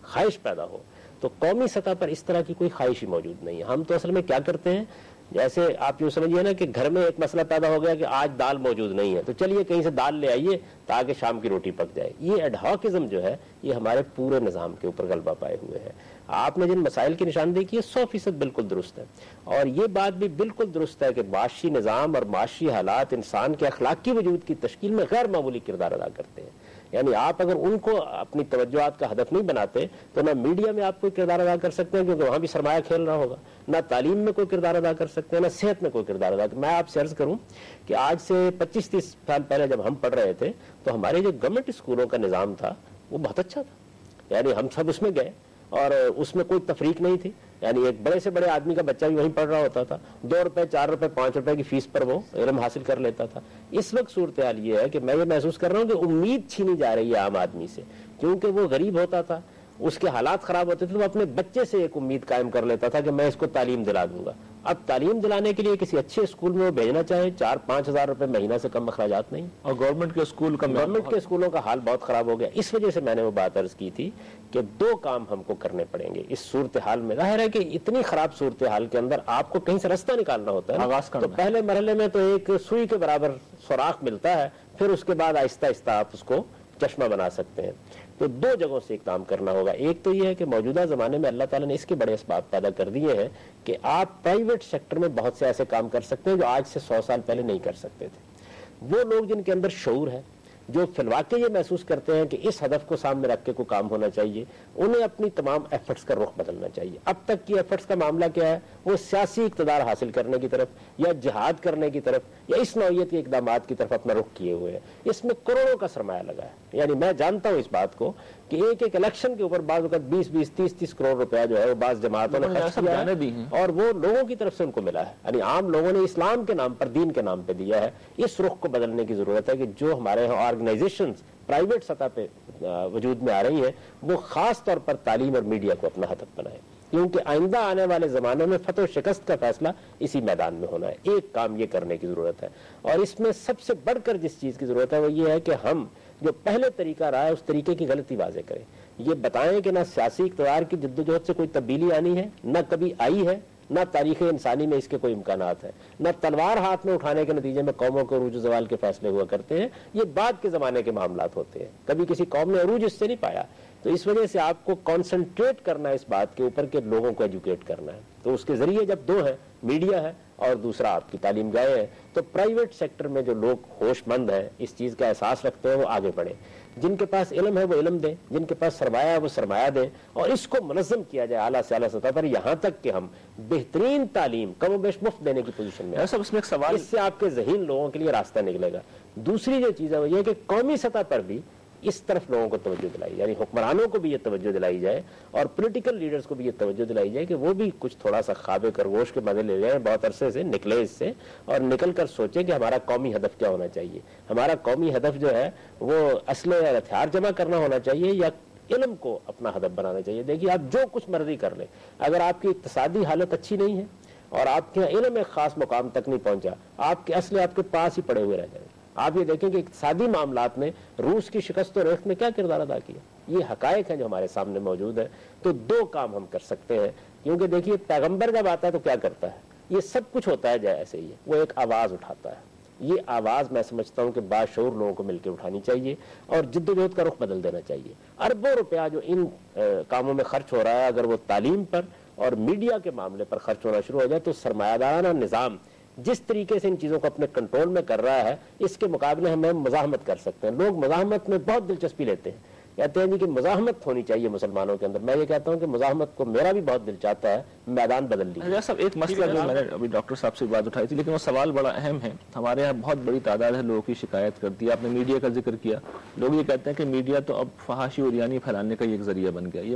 خواہش پیدا ہو، تو قومی سطح پر اس طرح کی کوئی خواہش ہی موجود نہیں ہے. ہم تو اصل میں کیا کرتے ہیں، جیسے آپ یوں سمجھیے نا کہ گھر میں ایک مسئلہ پیدا ہو گیا کہ آج دال موجود نہیں ہے، تو چلیے کہیں سے دال لے آئیے تاکہ شام کی روٹی پک جائے. یہ ایڈہاکزم جو ہے یہ ہمارے پورے نظام کے اوپر غلبہ پائے ہوئے ہے. آپ نے جن مسائل کی نشاندہی کی ہے 100% بالکل درست ہے، اور یہ بات بھی بالکل درست ہے کہ معاشی نظام اور معاشی حالات انسان کے اخلاقی وجود کی تشکیل میں غیر معمولی کردار ادا کرتے ہیں. یعنی آپ اگر ان کو اپنی توجہات کا ہدف نہیں بناتے تو نہ میڈیا میں آپ کوئی کردار ادا کر سکتے ہیں کیونکہ وہاں بھی سرمایہ کھیل رہا ہوگا، نہ تعلیم میں کوئی کردار ادا کر سکتے ہیں، نہ صحت میں کوئی کردار ادا. میں آپ سے عرض کروں کہ آج سے 25-30 سال پہلے جب ہم پڑھ رہے تھے تو ہمارے جو گورنمنٹ اسکولوں کا نظام تھا وہ بہت اچھا تھا. یعنی ہم سب اس میں گئے اور اس میں کوئی تفریق نہیں تھی. یعنی ایک بڑے سے بڑے آدمی کا بچہ بھی وہیں پڑھ رہا ہوتا تھا، 2 روپے 4 روپے 5 روپے کی فیس پر وہ علم حاصل کر لیتا تھا. اس وقت صورتحال یہ ہے کہ میں یہ محسوس کر رہا ہوں کہ امید چھینی جا رہی ہے عام آدمی سے، کیونکہ وہ غریب ہوتا تھا، اس کے حالات خراب ہوتے تھے، تو وہ اپنے بچے سے ایک امید قائم کر لیتا تھا کہ میں اس کو تعلیم دلا دوں گا. اب تعلیم دلانے کے لیے کسی اچھے اسکول میں وہ بھیجنا چاہے 4-5 ہزار روپے مہینہ سے کم اخراجات نہیں، اور گورنمنٹ کے اسکولوں کا حال بہت خراب ہو گیا. اس وجہ سے میں نے وہ بات عرض کی تھی کہ 2 کام ہم کو کرنے پڑیں گے اس صورتحال میں. ظاہر ہے کہ اتنی خراب صورتحال کے اندر آپ کو کہیں سے راستہ نکالنا ہوتا ہے، تو پہلے مرحلے میں تو ایک سوئی کے برابر سوراخ ملتا ہے، پھر اس کے بعد آہستہ آہستہ آپ اس کو چشمہ بنا سکتے ہیں. تو 2 جگہوں سے اقدام کرنا ہوگا. ایک تو یہ ہے کہ موجودہ زمانے میں اللہ تعالیٰ نے اس کے بڑے اسباب پیدا کر دیے ہیں کہ آپ پرائیویٹ سیکٹر میں بہت سے ایسے کام کر سکتے ہیں جو آج سے 100 سال پہلے نہیں کر سکتے تھے. وہ لوگ جن کے اندر شعور ہے، جو فی الواقع یہ محسوس کرتے ہیں کہ اس ہدف کو سامنے رکھ کے کوئی کام ہونا چاہیے، انہیں اپنی تمام ایفرٹس کا رخ بدلنا چاہیے. اب تک کی ایفرٹس کا معاملہ کیا ہے، وہ سیاسی اقتدار حاصل کرنے کی طرف یا جہاد کرنے کی طرف یا اس نوعیت کے اقدامات کی طرف اپنا رخ کیے ہوئے ہیں. اس میں کروڑوں کا سرمایہ لگا ہے. یعنی میں جانتا ہوں اس بات کو کہ ایک الیکشن کے اوپر بعض وقت 20-20 30-30 کروڑ روپیہ جو ہے وہ بعض جماعتوں نے خرچ کیا ہے اور وہ لوگوں کی طرف سے ان کو ملا ہے. یعنی عام لوگوں نے اسلام کے نام پر، دین کے نام پہ دیا ہے. اس رخ کو بدلنے کی ضرورت ہے کہ جو ہمارے یہاں آرگنائزیشنز پرائیویٹ سطح پہ وجود میں آ رہی ہیں وہ خاص طور پر تعلیم اور میڈیا کو اپنا ہدف بنائیں، کیونکہ آئندہ آنے والے زمانوں میں فتح و شکست کا فیصلہ اسی میدان میں ہونا ہے. ایک کام یہ کرنے کی ضرورت ہے، اور اس میں سب سے بڑھ کر جس چیز کی ضرورت ہے وہ یہ ہے کہ ہم جو پہلے طریقہ رہا ہے اس طریقے کی غلطی واضح کریں. یہ بتائیں کہ نہ سیاسی اقتدار کی جدوجہد سے کوئی تبدیلی آنی ہے، نہ کبھی آئی ہے، نہ تاریخ انسانی میں اس کے کوئی امکانات ہیں، نہ تلوار ہاتھ میں اٹھانے کے نتیجے میں قوموں کے عروج و زوال کے فیصلے ہوا کرتے ہیں. یہ بعد کے زمانے کے معاملات ہوتے ہیں، کبھی کسی قوم نے عروج اس سے نہیں پایا. تو اس وجہ سے آپ کو کانسنٹریٹ کرنا ہے اس بات کے اوپر کہ لوگوں کو ایجوکیٹ کرنا ہے. تو اس کے ذریعے جب 2 ہیں، میڈیا ہے اور دوسرا آپ کی تعلیم گاہیں ہیں، تو پرائیویٹ سیکٹر میں جو لوگ ہوش مند ہیں، اس چیز کا احساس رکھتے ہیں، وہ آگے بڑھیں. جن کے پاس علم ہے وہ علم دیں، جن کے پاس سرمایہ ہے وہ سرمایہ دیں، اور اس کو منظم کیا جائے اعلیٰ سے اعلیٰ سطح پر، یہاں تک کہ ہم بہترین تعلیم کم و بیش مفت دینے کی پوزیشن میں. اس میں ایک سوال، اس سے آپ کے ذہین لوگوں کے لیے راستہ نکلے گا. دوسری جو چیز ہے وہ یہ کہ قومی سطح پر بھی اس طرف لوگوں کو توجہ دلائی، یعنی حکمرانوں کو بھی یہ توجہ دلائی جائے اور پولیٹیکل لیڈرز کو بھی یہ توجہ دلائی جائے کہ وہ بھی کچھ تھوڑا سا خواب خرگوش کے مزے لے لیں، بہت عرصے سے نکلے اس سے، اور نکل کر سوچیں کہ ہمارا قومی ہدف کیا ہونا چاہیے. ہمارا قومی ہدف جو ہے وہ اسلحے اور ہتھیار جمع کرنا ہونا چاہیے یا علم کو اپنا ہدف بنانا چاہیے. دیکھیے آپ جو کچھ مرضی کر لیں، اگر آپ کی اقتصادی حالت اچھی نہیں ہے اور آپ کے علم ایک خاص مقام تک نہیں پہنچا، آپ کے اسلحے آپ کے پاس ہی پڑے ہوئے رہ جائیں. آپ یہ دیکھیں کہ اقتصادی معاملات میں روس کی شکست و ریخت میں کیا کردار ادا کیا. یہ حقائق ہیں جو ہمارے سامنے موجود ہیں. تو 2 کام ہم کر سکتے ہیں، کیونکہ دیکھیے پیغمبر جب آتا ہے تو کیا کرتا ہے، یہ سب کچھ ہوتا ہے جیسے ہی وہ ایک آواز اٹھاتا ہے. یہ آواز میں سمجھتا ہوں کہ باشعور لوگوں کو مل کے اٹھانی چاہیے اور جدوجہد کا رخ بدل دینا چاہیے. اربوں روپیہ جو ان کاموں میں خرچ ہو رہا ہے، اگر وہ تعلیم پر اور میڈیا کے معاملے پر خرچ ہونا شروع ہو جائے تو سرمایہ دارانہ نظام جس طریقے سے ان چیزوں کو اپنے کنٹرول میں کر رہا ہے، اس کے مقابلے ہمیں مزاحمت کر سکتے ہیں. لوگ مزاحمت میں بہت دلچسپی لیتے ہیں، کہتے ہیں جی کہ مزاحمت ہونی چاہیے مسلمانوں کے اندر. میں یہ کہتا ہوں کہ مزاحمت کو میرا بھی بہت دل چاہتا ہے، میدان بدل لیجیے. صاحب ایک مسئلہ جو میں نے ابھی ڈاکٹر صاحب سے بات اٹھائی تھی، لیکن وہ سوال بڑا اہم ہے. ہمارے یہاں بہت بڑی تعداد ہے لوگوں کی شکایت کرتی ہے. آپ نے میڈیا کا ذکر کیا، لوگ یہ کہتے ہیں کہ میڈیا تو اب فحاشی اور یعنی پھیلانے کا ایک ذریعہ بن گیا، یہ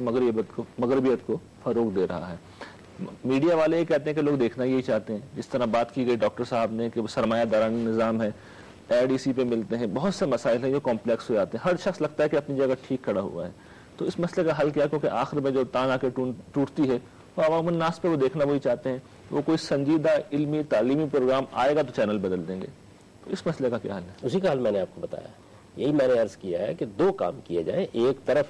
مغربیت کو فروغ دے رہا ہے. میڈیا والے یہ کہتے ہیں کہ لوگ دیکھنا یہی چاہتے ہیں. جس طرح بات کی گئی ڈاکٹر صاحب نے کہ وہ سرمایہ دارانہ نظام ہے، ایڈ اسی پہ ملتے ہیں، بہت سے مسائل ہیں جو کمپلیکس ہو جاتے ہیں. ہر شخص لگتا ہے کہ اپنی جگہ ٹھیک کھڑا ہوا ہے. تو اس مسئلے کا حل کیا؟ کیونکہ آخر میں جو تان آ کے ٹوٹتی ہے وہ عوام الناس پہ وہ دیکھنا وہی چاہتے ہیں. وہ کوئی سنجیدہ علمی تعلیمی پروگرام آئے گا تو چینل بدل دیں گے. تو اس مسئلے کا کیا حل ہے؟ اسی کا حل میں نے آپ کو بتایا. یہی میں نے عرض کیا ہے کہ 2 کام کیے جائیں. ایک طرف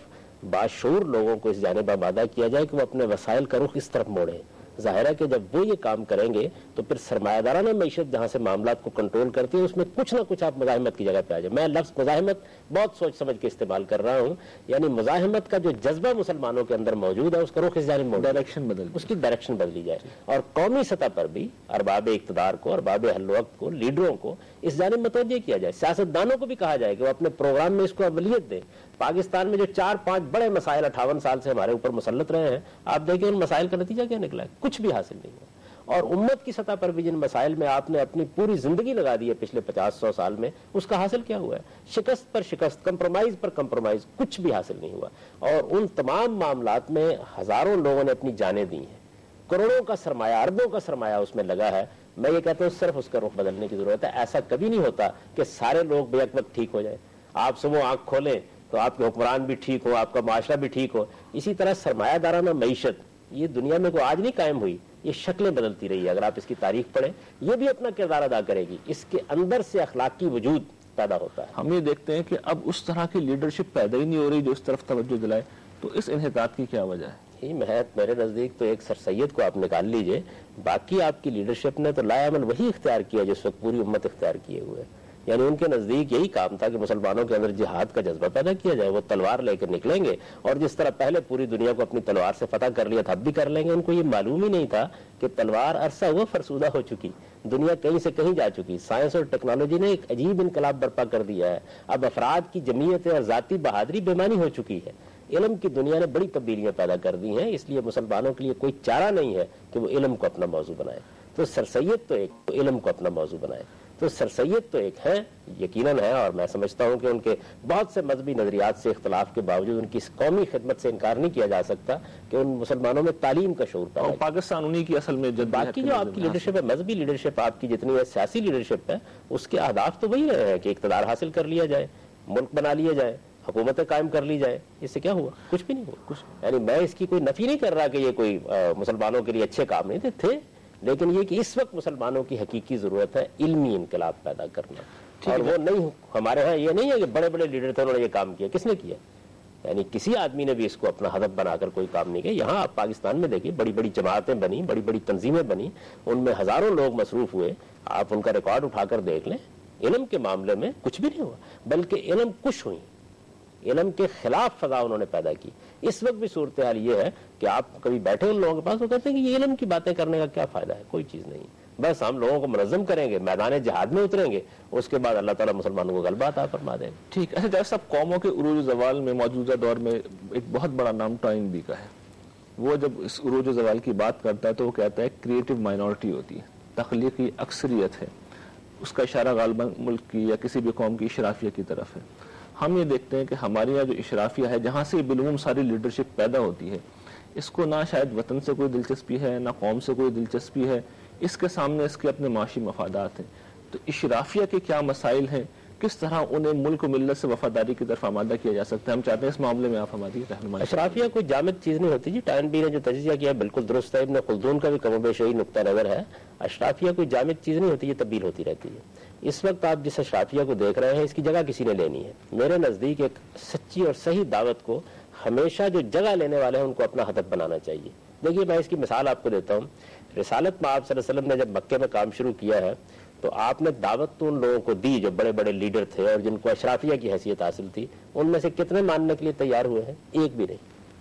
बाशऊर लोगों को इस जानिब आमादा किया जाए कि वो अपने वसाइल का रुख इस तरफ मोड़ें। ज़ाहिर है कि जब वो ये काम करेंगे तो फिर सरमायादाराना मईशत जहाँ से मामलात को कंट्रोल करती है उसमें कुछ ना कुछ आप मुज़ाहिमत की जगह पे आ जाए। मैं लफ्ज़ मुज़ाहिमत बहुत सोच समझ के इस्तेमाल कर रहा हूँ, यानी मुज़ाहिमत का जो जज्बा मुसलमानों के अंदर मौजूद है उसका रुख इस जानिब डायरेक्शन बदल, उसकी डायरेक्शन बदली जाए और कौमी सतह पर भी अरबाब इक़्तिदार को, अरबाब अहल वक्त को, लीडरों को इस जानिब मुतवज्जे किया जाए। सियासतदानों को भी कहा जाए कि वो अपने प्रोग्राम में इसको अवलियत दें। पाकिस्तान में जो 4-5 बड़े मसाइल 58 साल से हमारे ऊपर मुसल्लत रहे हैं, आप देखिए उन मसाइल का नतीजा क्या निकला है, कुछ भी हासिल नहीं हुआ। और उम्मत की सतह पर भी जिन मसाइल में आपने अपनी पूरी जिंदगी लगा दी है पिछले 50-100 साल में, उसका हासिल क्या हुआ है? शिकस्त पर शिकस्त, कंप्रोमाइज पर कंप्रोमाइज, कुछ भी हासिल नहीं हुआ। और उन तमाम मामलात में हजारों लोगों ने अपनी जानें दी हैं, करोड़ों का सरमाया, अरबों का सरमाया उसमें लगा है। मैं ये कहता हूँ सिर्फ उसका रुख बदलने की जरूरत है। ऐसा कभी नहीं होता कि सारे लोग बेक वक्त ठीक हो जाए। आप सुबह आंख खोलें तो आपके हुक्मरान भी ठीक हो, आपका माशरा भी ठीक हो। इसी तरह सरमायादाराना मईशत ये दुनिया में कोई आज नहीं कायम हुई, ये शक्लें बदलती रही है। अगर आप इसकी तारीख पढ़ें, ये भी अपना किरदार अदा करेगी। इसके अंदर से अखलाकी वजूद पैदा होता है। हम ये देखते हैं कि अब उस तरह की लीडरशिप पैदा ही नहीं हो रही जो इस तरफ तवज्जो दिलाए, तो इस इन्हितात की क्या वजह है? मेरे नज़दीक तो एक सर सैयद को आप निकाल लीजिए, बाकी आपकी लीडरशिप ने तो लायामल वही इख्तियार किया जिस वक्त पूरी उम्मत इख्तियार किए हुए। यानी उनके नज़दीक यही काम था कि मुसलमानों के अंदर जिहाद का जज्बा पैदा किया जाए। वो तलवार लेकर निकलेंगे और जिस तरह पहले पूरी दुनिया को अपनी तलवार से फतह कर लिया था, अब भी कर लेंगे। उनको ये मालूम ही नहीं था कि तलवार अरसा हुआ फरसूदा हो चुकी, दुनिया कहीं से कहीं जा चुकी। साइंस और टेक्नोलॉजी ने एक अजीब इनकलाब बर्पा कर दिया है। अब अफराद की जमीयत और ज़ाती बहादुरी बेमानी हो चुकी है। इल्म की दुनिया ने बड़ी तब्दीलियां पैदा कर दी हैं, इसलिए मुसलमानों के लिए कोई चारा नहीं है कि वो इल्म को अपना मौजू बनाए। तो सरसैयद तो एक तो इल्म को अपना मौजू बनाए, तो सरसैयद तो एक है, यकीनन है। और मैं समझता हूं कि उनके बहुत से मजहबी नजरियात से इख्तलाफ के बावजूद उनकी इस कौमी खिदमत से इनकार नहीं किया जा सकता कि उन मुसलमानों में तालीम का शऊर पैदा। पाकिस्तान उन्हीं की असल में बाकी जो आपकी लीडरशिप है, मजहबी लीडरशिप आपकी जितनी है, सियासी लीडरशिप है, उसके अहदाफ तो वही रहे हैं कि इक़्तिदार हासिल कर लिया जाए, मुल्क बना लिया जाए, हुकूमतें कायम कर ली जाए। इससे क्या हुआ? कुछ भी नहीं हुआ। कुछ यानी मैं इसकी कोई नफी नहीं कर रहा कि ये कोई मुसलमानों के लिए अच्छे काम नहीं थे, लेकिन ये कि इस वक्त मुसलमानों की हकीकी जरूरत है इल्मी इनकलाब पैदा करना। और वो नहीं, हमारे यहाँ ये नहीं है कि बड़े बड़े लीडर थे उन्होंने ये काम किया। किसने किया? यानी किसी आदमी ने भी इसको अपना हदफ बनाकर कोई काम नहीं किया। यहाँ आप पाकिस्तान में देखिए, बड़ी बड़ी जमातें बनी, बड़ी बड़ी तंजीमें बनी, उनमें हजारों लोग मसरूफ हुए। आप उनका रिकॉर्ड उठाकर देख लें, इल्म के मामले में कुछ भी नहीं हुआ, बल्कि इल्म कुछ हुई, इल्म के खिलाफ फजा उन्होंने पैदा की। इस वक्त भी सूरत हाल ये है कि आप कभी बैठे उन लोगों के पास, वो कहते हैं कि ये इल्म की बातें करने का क्या फायदा है? कोई चीज नहीं, बस हम लोगों को मुनज़्ज़म करेंगे, मैदान जिहाद में उतरेंगे, उसके बाद अल्लाह ताला मुसलमानों को गलबा अता फरमा देंगे। ठीक। अच्छा जैसे सब कौमों के उरूज ज़वाल में मौजूदा दौर में एक बहुत बड़ा नाम टॉइनबी का है। वो जब इस उरूज ज़वाल की बात करता है तो वो कहता है क्रिएटिव माइनॉरिटी होती है, तख्लीकी अक्सरियत है। उसका इशारा गालिबन मुल्क की या किसी भी कौम की इशराफिया की तरफ है। हम ये देखते हैं कि हमारे यहाँ जो इशराफिया है, जहाँ से बिलूम सारी लीडरशिप पैदा होती है, इसको ना शायद वतन से कोई दिलचस्पी है, ना कौम से कोई दिलचस्पी है, इसके सामने इसके अपने माशी मफादात हैं। तो इशराफिया के क्या मसाइल हैं, किस तरह उन्हें मुल्क मिल्लत से वफादारी की तरफ आमादा किया जा सकता है, हम चाहते हैं इस मामले में आप हमारी रहनुमाई। इशराफिया कोई जामिद चीज नहीं होती जी। टॉइनबी ने जो तजिया किया बिल्कुल दुरुस्त है, इब्न खुल्दून का भी कमोबेश यही नुक्ता नजर है। अशराफिया कोई जामिद चीज नहीं होती, ये तब्दील होती रहती है। इस वक्त आप जिस अशराफिया को देख रहे हैं, इसकी जगह किसी ने लेनी है। मेरे नजदीक एक सच्ची और सही दावत को हमेशा जो जगह लेने वाले हैं उनको अपना हदफ बनाना चाहिए। देखिए मैं इसकी मिसाल आपको देता हूँ। रिसालत में आप सल्लल्लाहु अलैहि वसल्लम ने जब मक्के में काम शुरू किया है तो आपने दावत तो उन लोगों को दी जो बड़े बड़े लीडर थे और जिनको अशराफिया की हैसियत हासिल थी। उनमें से कितने मानने के लिए तैयार हुए हैं? एक भी नहीं।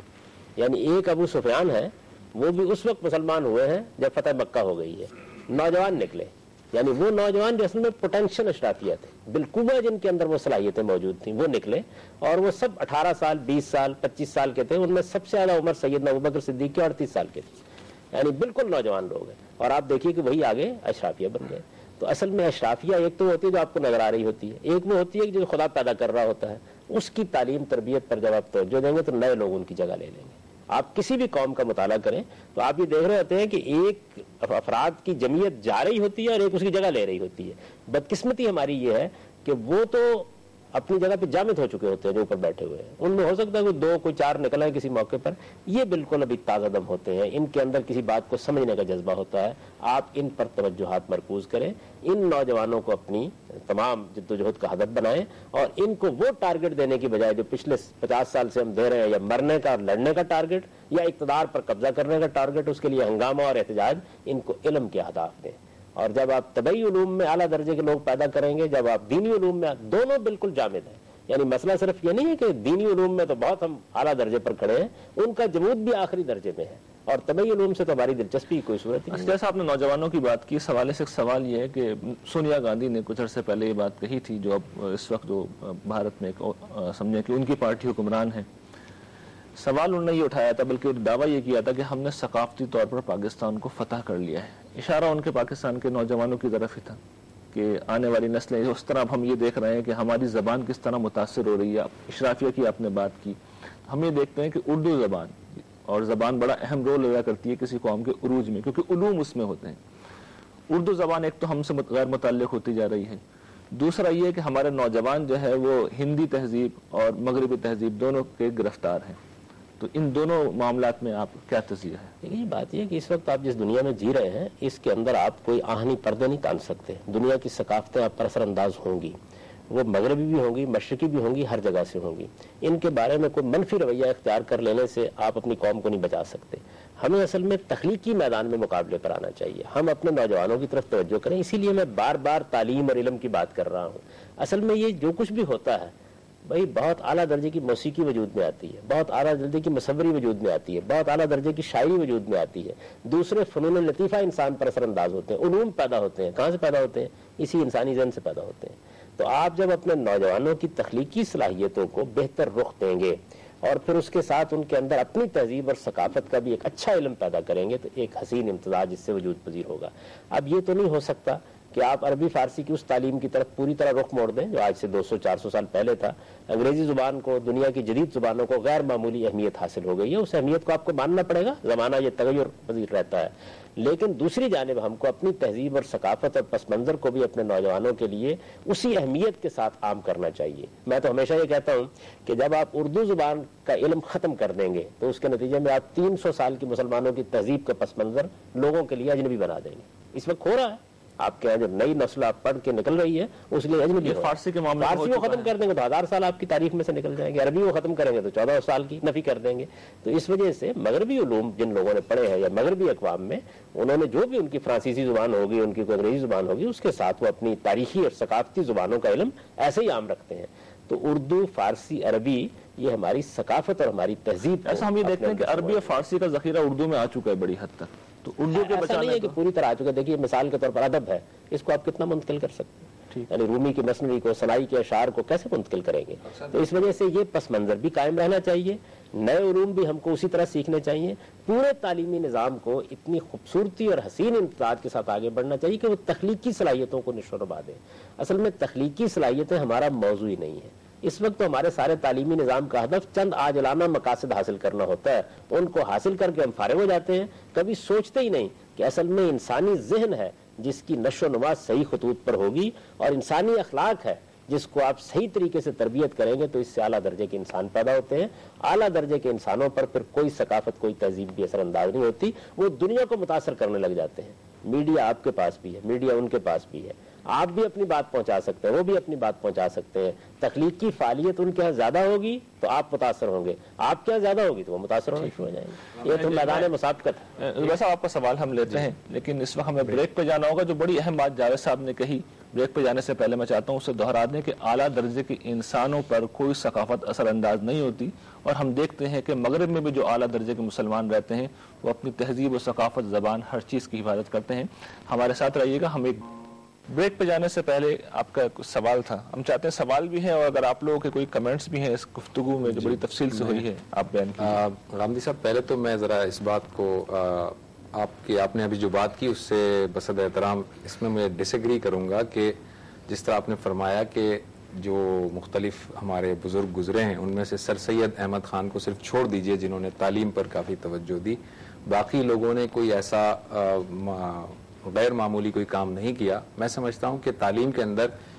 यानी एक अबू सुफियान है, वो भी उस वक्त मुसलमान हुए हैं जब फतह मक्का हो गई है। नौजवान निकले, यानी वो नौजवान जो असल में पोटेंशियल अशराफिया थे, बिल्कुबा जिनके अंदर वो सलाहियतें मौजूद थी, वो निकले। और वो सब 18 साल, 20 साल, 25 साल के थे। उनमें सबसे ज्यादा उम्र सैयदना अबू बकर सिद्दीक की 38 साल के थे। यानी बिल्कुल नौजवान लोग हैं। और आप देखिए कि वही आगे अशराफिया बन गए। तो असल में अशराफिया एक तो होती है जो आपको नजर आ रही होती है, एक वो होती है जो खुदा पैदा कर रहा होता है। उसकी तालीम तरबियत पर जब आप तवज्जो देंगे तो नए लोग उनकी जगह ले लेंगे। आप किसी भी कौम का मुताला करें तो आप ये देख रहे होते हैं कि एक अफराद की जमीयत जा रही होती है और एक उसकी जगह ले रही होती है। बदकिस्मती हमारी ये है कि वो तो अपनी जगह पे जामिद हो चुके होते हैं जो ऊपर बैठे हुए हैं। उनमें हो सकता है कोई 2 कोई 4 निकला है किसी मौके पर, ये बिल्कुल अभी ताज़ा दम होते हैं, इनके अंदर किसी बात को समझने का जज्बा होता है। आप इन पर तवज्जुहात मरकूज करें, इन नौजवानों को अपनी तमाम जद्दोजहद का हदफ बनाएं और इनको वो टारगेट देने की बजाय जो पिछले 50 साल से हम दे रहे हैं, या मरने का लड़ने का टारगेट या इक़्तिदार पर कब्जा करने का टारगेट, उसके लिए हंगामा और एहतजाज, इनको इल्म के अहदाफ दें। और जब आप तबई उलूम में आला दर्जे के लोग पैदा करेंगे, जब आप दीनी उलूम में, दोनों बिल्कुल जामिद हैं। यानी मसला सिर्फ ये नहीं है कि दीनी उलूम में तो बहुत हम आला दर्जे पर खड़े हैं, उनका जमूद भी आखिरी दर्जे में है और तबई उलूम से तो हमारी दिलचस्पी कोई सूरत नहीं। जैसा आपने नौजवानों की बात की, इस हवाले से एक सवाल ये है कि सोनिया गांधी ने कुछ अर्से पहले ये बात कही थी, जो अब इस वक्त जो भारत में समझे कि उनकी पार्टी हुक्मरान है। सवाल उन्होंने ये उठाया था, बल्कि दावा ये किया था कि हमने सकाफती तौर पर पाकिस्तान को फतह कर लिया है। इशारा उनके पाकिस्तान के नौजवानों की तरफ ही था कि आने वाली नस्लें उस तरह, हम ये देख रहे हैं कि हमारी ज़बान किस तरह मुतासर हो रही है। इशराफिया की आपने बात की, हम ये देखते हैं कि उर्दू ज़बान और ज़बान बड़ा अहम रोल अदा करती है किसी कौम के उरूज में, क्योंकि उलूम उसमें होते हैं। उर्दू ज़बान एक तो हमसे गैर मुतल्लिक़ होती जा रही है, दूसरा ये कि हमारे नौजवान जो है वो हिंदी तहजीब और मगरबी तहजीब दोनों के गिरफ्तार हैं। तो इन दोनों मामलात में आप क्या तज़किया है? देखिए, बात यह है कि इस वक्त आप जिस दुनिया में जी रहे हैं, इसके अंदर आप कोई आहनी पर्दे नहीं तान सकते। दुनिया की सकाफतें आप पर असरअंदाज होंगी, वो मगरबी भी होंगी, मशरकी भी होंगी, हर जगह से होंगी। इनके बारे में कोई मनफी रवैया इख्तियार कर लेने से आप अपनी कौम को नहीं बचा सकते। हमें असल में तख्लीकी मैदान में मुकाबले पर आना चाहिए। हम अपने नौजवानों की तरफ तवज्जो करें, इसीलिए मैं बार बार तालीम और इल्म की बात कर रहा हूँ। असल में ये जो कुछ भी होता है भाई, बहुत आला दर्जे की मौसीकी वजूद में आती है, बहुत आला दर्जे की मुसव्वरी वजूद में आती है, बहुत आला दर्जे की शायरी वजूद में आती है, दूसरे फ़नून लतीफ़ा इंसान पर असरअंदाज होते हैं, उलूम पैदा होते हैं। कहाँ से पैदा होते हैं? इसी इंसानी जहन से पैदा होते हैं। तो आप जब अपने नौजवानों की तख्लीकी सलाहियतों को बेहतर रुख देंगे और फिर उसके साथ उनके अंदर अपनी तहजीब और सकाफत का भी एक अच्छा इल्म पैदा करेंगे, तो एक हसीन इम्तजाज इससे वजूद पजीर होगा। अब ये तो नहीं हो सकता कि आप अरबी फारसी की उस तालीम की तरफ पूरी तरह रुख मोड़ दें जो आज से 200-400 साल पहले था। अंग्रेजी जुबान को, दुनिया की जदीद जुबानों को गैर मामूली अहमियत हासिल हो गई है। उस अहमियत को आपको मानना पड़ेगा, ज़माना ये तगय्युर पजीर रहता है। लेकिन दूसरी जानिब हमको अपनी तहजीब और सकाफत और पस मंज़र को भी अपने नौजवानों के लिए उसी अहमियत के साथ आम करना चाहिए। मैं तो हमेशा ये कहता हूँ कि जब आप उर्दू ज़ुबान का इल्म ख़त्म कर देंगे तो उसके नतीजे में आप 300 साल की मुसलमानों की तहजीब का पस मंज़र लोगों के लिए अजनबी बना देंगे। इस वक्त हो रहा है, आपके यहाँ जो नई नस्ल आप पढ़ के निकल रही है उसलिए अजनबी। फारसी के मामले फारसी को खत्म कर देंगे तो 1000 साल आपकी तारीख में से निकल जाएंगे, अरबी को खत्म करेंगे तो 14 साल की नफी कर देंगे। तो इस वजह से मगरबी उलूम जिन लोगों ने पढ़े हैं या मगरबी अक़वाम में, उन्होंने जो भी उनकी फ्रांसीसी जुबान होगी, उनकी कोई अंग्रेजी जुबान होगी, उसके साथ वो अपनी तारीखी और सकाफती जुबानों का इल्म ऐसे ही आम रखते हैं। तो उर्दू, फारसी, अरबी ये हमारी सकाफत और हमारी तहजीब। ऐसा हम ये देखते हैं कि अरबी और फारसी का जखीरा उर्दू में आ चुका है बड़ी हद तक, तो उर्दू के ऐसा नहीं है कि पूरी तरह आ चुका है। देखिए, मिसाल के तौर पर अदब है, इसको आप कितना मुंतकिल कर सकते हैं? यानी रूमी की मसनवी को, सलाई के अशार को कैसे मुंतकिल करेंगे? तो इस वजह से ये पस मंजर भी कायम रहना चाहिए, नए उलूम भी हमको उसी तरह सीखने चाहिए। पूरे तालीमी निज़ाम को इतनी खूबसूरती और हसीन इम्तियाज के साथ आगे बढ़ना चाहिए कि वो तख्लीकी सलाहियतों को निशोरबा दें। असल में तख्लीकी सलाहियतें हमारा मौजू ही नहीं है। इस वक्त तो हमारे सारे तालीमी निज़ाम का हदफ चंद आजलाना मकासद हासिल करना होता है, उनको हासिल करके हम फारिग हो जाते हैं। कभी सोचते ही नहीं कि असल में इंसानी जहन है जिसकी नशो नुमा सही खतूत पर होगी, और इंसानी अखलाक है जिसको आप सही तरीके से तरबियत करेंगे तो इससे आला दर्जे के इंसान पैदा होते हैं। आला दर्जे के इंसानों पर फिर कोई सकाफत, कोई तहजीब भी असरअंदाज नहीं होती, वो दुनिया को मुतासर करने लग जाते हैं। मीडिया आपके पास भी है, मीडिया उनके पास भी है, आप भी अपनी बात पहुंचा सकते हैं, वो भी अपनी बात पहुंचा सकते हैं। तख्लीक की फालियत उनके यहाँ ज्यादा होगी तो आप मुतासर होंगे, आपके यहाँ ज्यादा होगी तो वो मुतासर होने शुरू हो जाएंगे। ये तो मैदान मुसाबकत है। वैसा आपका सवाल हम लेते हैं, लेकिन इस वक्त हमें ब्रेक पे जाना होगा। जो बड़ी अहम बात जावेद साहब ने कही, ब्रेक पे जाने से पहले मैं चाहता हूँ उसे दोहरा दें कि आला दर्जे के इंसानों पर कोई सकाफत असरअंदाज नहीं होती, और हम देखते हैं कि मगरब में भी जो आला दर्जे के मुसलमान रहते हैं वो अपनी तहजीब और सकाफत, ज़बान, हर चीज़ की हिफाजत करते हैं। हमारे साथ रहिएगा। हम एक ब्रेक पे जाने से पहले आपका कुछ सवाल था, हम चाहते हैं सवाल भी है और अगर आप लोगों के कोई कमेंट्स भी हैं इस गुफ्तगू में जो बड़ी तफसील से हुई है, आप बयान कीजिए। गांधी साहब, पहले तो मैं ज़रा इस बात को आपने अभी जो बात की उससे बसद एहतराम इसमें मैं डिसएग्री करूँगा कि जिस तरह आपने फरमाया कि जो मुख्तलिफ हमारे बुजुर्ग गुजरे हैं उनमें से सर सैयद अहमद खान को सिर्फ छोड़ दीजिए जिन्होंने तालीम पर काफ़ी तवज्जो दी, बाकी लोगों ने कोई ऐसा गैर मामूली कोई काम नहीं किया। मैं समझता हूँ कि तालीम के अंदर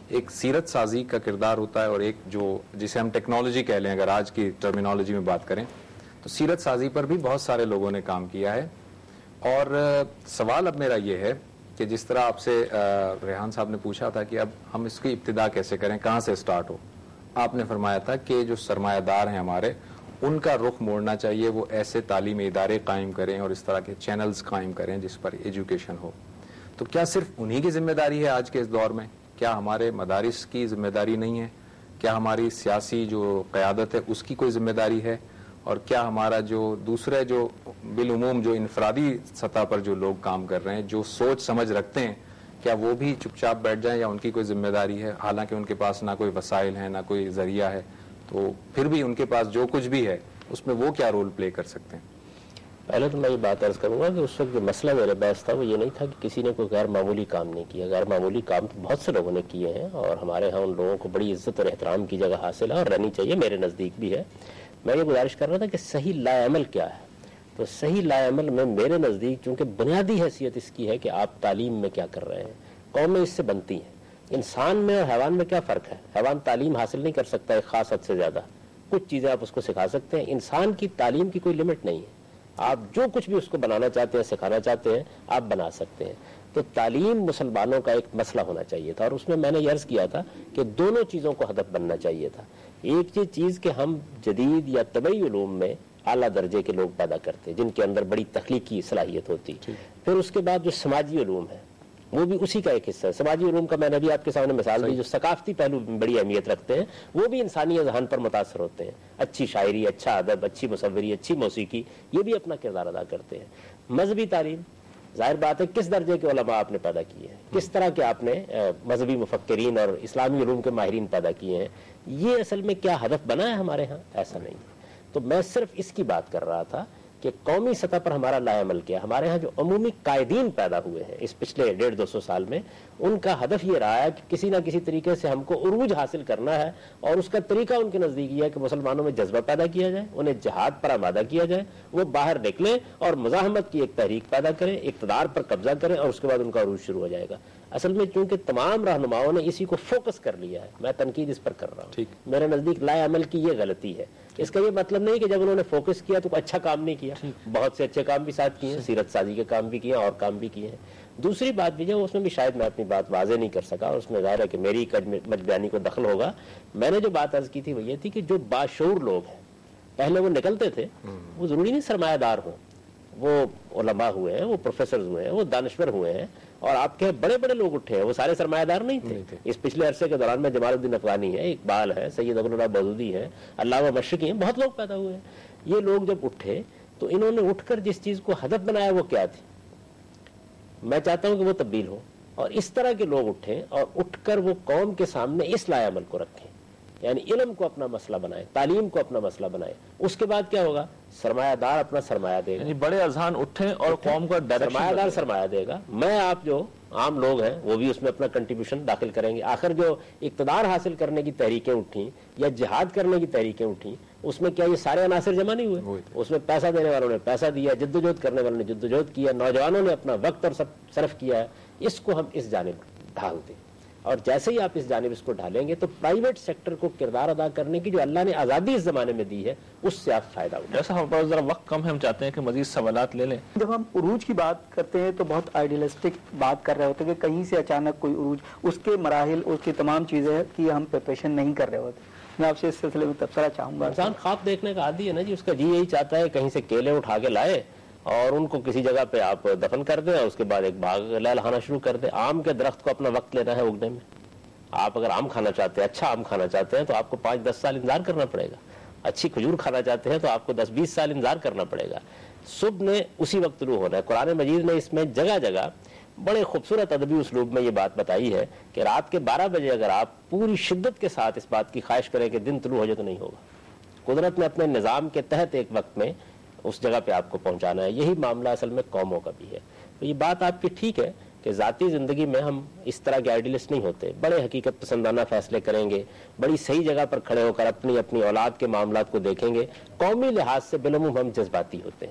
ایک سیرت سازی کا کردار ہوتا ہے اور ایک جو جسے ہم ٹیکنالوجی کہہ لیں اگر آج کی ٹرمینالوجی میں بات کریں تو سیرت سازی پر بھی بہت سارے لوگوں نے کام کیا ہے. اور سوال اب میرا یہ ہے کہ جس طرح آپ سے ریحان صاحب نے پوچھا تھا کہ اب ہم اس کی ابتدا کیسے کریں, کہاں سے سٹارٹ ہو, آپ نے فرمایا تھا کہ جو سرمایہ دار ہیں ہمارے ان کا رخ موڑنا چاہیے, وہ ایسے تعلیمی ادارے قائم کریں اور اس طرح کے چینلز قائم کریں جس پر ایجوکیشن ہو. تو کیا صرف انہی کی ذمہ داری ہے آج کے اس دور میں؟ کیا ہمارے مدارس کی ذمہ داری نہیں ہے؟ کیا ہماری سیاسی جو قیادت ہے اس کی کوئی ذمہ داری ہے؟ اور کیا ہمارا جو دوسرے جو بالعموم جو انفرادی سطح پر جو لوگ کام کر رہے ہیں, جو سوچ سمجھ رکھتے ہیں, کیا وہ بھی چپ چاپ بیٹھ جائیں یا ان کی کوئی ذمہ داری ہے؟ حالانکہ ان کے پاس نہ کوئی وسائل ہیں, نہ کوئی ذریعہ ہے, تو پھر بھی ان کے پاس جو کچھ بھی ہے اس میں وہ کیا رول پلے کر سکتے ہیں؟ پہلے تو میں یہ بات عرض کروں گا کہ اس وقت جو مسئلہ میرے بحث تھا وہ یہ نہیں تھا کہ کسی نے کوئی غیر معمولی کام نہیں کیا. غیر معمولی کام تو بہت سے لوگوں نے کیے ہیں اور ہمارے ہاں ان لوگوں کو بڑی عزت اور احترام کی جگہ حاصل ہے اور رہنی چاہیے, میرے نزدیک بھی ہے. میں یہ گزارش کر رہا تھا کہ صحیح لا عمل کیا ہے. تو صحیح لا عمل میں میرے نزدیک چونکہ بنیادی حیثیت اس کی ہے کہ آپ تعلیم میں کیا کر رہے ہیں. قومیں اس سے بنتی ہیں. انسان میں اور حیوان میں کیا فرق ہے؟ حیوان تعلیم حاصل نہیں کر سکتا ایک خاص حد سے زیادہ, کچھ چیزیں آپ اس کو سکھا سکتے ہیں. انسان کی تعلیم کی کوئی لمٹ نہیں ہے, آپ جو کچھ بھی اس کو بنانا چاہتے ہیں, سکھانا چاہتے ہیں, آپ بنا سکتے ہیں. تو تعلیم مسلمانوں کا ایک مسئلہ ہونا چاہیے تھا اور اس میں نے یہ عرض کیا تھا کہ دونوں چیزوں کو ہدف بننا چاہیے تھا. ایک یہ چیز کہ ہم جدید یا طبعی علوم میں اعلیٰ درجے کے لوگ پیدا کرتے جن کے اندر بڑی تخلیقی صلاحیت ہوتی. پھر اس کے بعد جو سماجی علوم ہے وہ بھی اسی کا ایک حصہ ہے. سماجی علوم کا میں نے بھی آپ کے سامنے مثال دی, جو ثقافتی پہلو بڑی اہمیت رکھتے ہیں, وہ بھی انسانی اذہان پر متاثر ہوتے ہیں. اچھی شاعری, اچھا ادب, اچھی مصوری, اچھی موسیقی, یہ بھی اپنا کردار ادا کرتے ہیں. مذہبی تعلیم, ظاہر بات ہے کس درجے کے علماء آپ نے پیدا کیے ہیں, کس طرح کے آپ نے مذہبی مفکرین اور اسلامی علوم کے ماہرین پیدا کیے ہیں, یہ اصل میں کیا ہدف بنا ہے ہمارے ہاں؟ ایسا نہیں. تو میں صرف اس کی بات کر رہا تھا کہ قومی سطح پر ہمارا لا عمل کیا. ہمارے ہاں جو عمومی قائدین پیدا ہوئے ہیں اس پچھلے 150-200 سال میں, ان کا ہدف یہ رہا ہے کہ کسی نہ کسی طریقے سے ہم کو عروج حاصل کرنا ہے, اور اس کا طریقہ ان کے نزدیک یہ ہے کہ مسلمانوں میں جذبہ پیدا کیا جائے, انہیں جہاد پر آمادہ کیا جائے, وہ باہر نکلیں اور مزاحمت کی ایک تحریک پیدا کریں, اقتدار پر قبضہ کریں, اور اس کے بعد ان کا عروج شروع ہو جائے گا. اصل میں چونکہ تمام رہنماؤں نے اسی کو فوکس کر لیا ہے, میں تنقید اس پر کر رہا ہوں. میرے نزدیک لا عمل کی یہ غلطی ہے. اس کا یہ مطلب نہیں کہ جب انہوں نے فوکس کیا تو کوئی اچھا کام نہیں کیا, بہت سے اچھے کام بھی ساتھ کیے ہیں, سیرت سازی کے کام بھی کیے اور کام بھی کیے ہیں. دوسری بات بھی جو اس میں بھی شاید میں اپنی بات واضح نہیں کر سکا, اور اس میں ظاہر ہے کہ میری مجبیانی کو دخل ہوگا. میں نے جو بات عرض کی تھی وہ یہ تھی کہ جو باشعور لوگ ہیں پہلے وہ نکلتے تھے, وہ ضروری نہیں سرمایہ دار ہوں, وہ علماء ہوئے ہیں, وہ پروفیسرز ہوئے ہیں, وہ دانشور ہوئے ہیں, اور آپ کے بڑے بڑے لوگ اٹھے ہیں, وہ سارے سرمایہ دار نہیں تھے. اس پچھلے عرصے کے دوران میں جمال الدین افغانی ہے, اقبال ہے, سید ابوالعلا بودودی ہے, علامہ مشرقی ہیں, بہت لوگ پیدا ہوئے ہیں. یہ لوگ جب اٹھے تو انہوں نے اٹھ کر جس چیز کو ہدف بنایا وہ کیا تھی؟ میں چاہتا ہوں کہ وہ تبدیل ہو, اور اس طرح کے لوگ اٹھیں اور اٹھ کر وہ قوم کے سامنے اس لا عمل کو رکھیں, یعنی علم کو اپنا مسئلہ بنائیں, تعلیم کو اپنا مسئلہ بنائیں. اس کے بعد کیا ہوگا؟ سرمایہ دار اپنا سرمایہ دے گا, یعنی بڑے اذہان اٹھیں اور قوم کا سرمایہ دار سرمایہ دے گا. میں آپ جو عام لوگ ہیں وہ بھی اس میں اپنا کنٹریبیوشن داخل کریں گے. آخر جو اقتدار حاصل کرنے کی تحریکیں اٹھیں یا جہاد کرنے کی تحریکیں اٹھیں, اس میں کیا یہ سارے عناصر جمع نہیں ہوئے؟ اس میں پیسہ دینے والوں نے پیسہ دیا, جدوجہد کرنے والوں نے جدوجہد کیا, نوجوانوں نے اپنا وقت اور سب صرف کیا ہے. اس کو ہم اس جانب ڈھال دیں, اور جیسے ہی آپ اس جانب اس کو ڈھالیں گے تو پرائیویٹ سیکٹر کو کردار ادا کرنے کی جو اللہ نے آزادی اس زمانے میں دی ہے اس سے آپ فائدہ اٹھائیں. جیسا ہمارے پاس ذرا وقت کم ہے, ہم چاہتے ہیں کہ مزید سوالات لے لیں. جب ہم عروج کی بات کرتے ہیں تو بہت آئیڈیلسٹک بات کر رہے ہوتے ہیں کہ کہیں سے اچانک کوئی عروج, اس کے مراحل, اس کی تمام چیزیں کی ہم پریپریشن نہیں کر رہے ہوتے. میں آپ سے اس سلسلے میں تبصرہ چاہوں گا. انسان خواب دیکھنے کا عادی ہے نا جی, اس کا جی یہی چاہتا ہے کہیں سے کیلے اٹھا کے لائے اور ان کو کسی جگہ پہ آپ دفن کر دیں, اور اس کے بعد ایک باغ لہلانا شروع کر دیں. آم کے درخت کو اپنا وقت لینا ہے اگنے میں. آپ اگر آم کھانا چاہتے ہیں, اچھا آم کھانا چاہتے ہیں, تو آپ کو 5-10 سال انتظار کرنا پڑے گا. اچھی کھجور کھانا چاہتے ہیں تو آپ کو 10-20 سال انتظار کرنا پڑے گا. صبح نے اسی وقت طلوع ہونا ہے. قرآن مجید نے اس میں جگہ جگہ بڑے خوبصورت ادبی اسلوب میں یہ بات بتائی ہے کہ رات کے 12 بجے اگر آپ پوری شدت کے ساتھ اس بات کی خواہش کریں کہ دن طلوع ہو جائے تو نہیں ہوگا. قدرت نے اپنے نظام کے تحت ایک وقت میں اس جگہ پہ آپ کو پہنچانا ہے. یہی معاملہ اصل میں قوموں کا بھی ہے. تو یہ بات آپ کی ٹھیک ہے کہ ذاتی زندگی میں ہم اس طرح کے آئیڈیلسٹ نہیں ہوتے, بڑے حقیقت پسندانہ فیصلے کریں گے, بڑی صحیح جگہ پر کھڑے ہو کر اپنی اولاد کے معاملات کو دیکھیں گے. قومی لحاظ سے بالعموم ہم جذباتی ہوتے ہیں,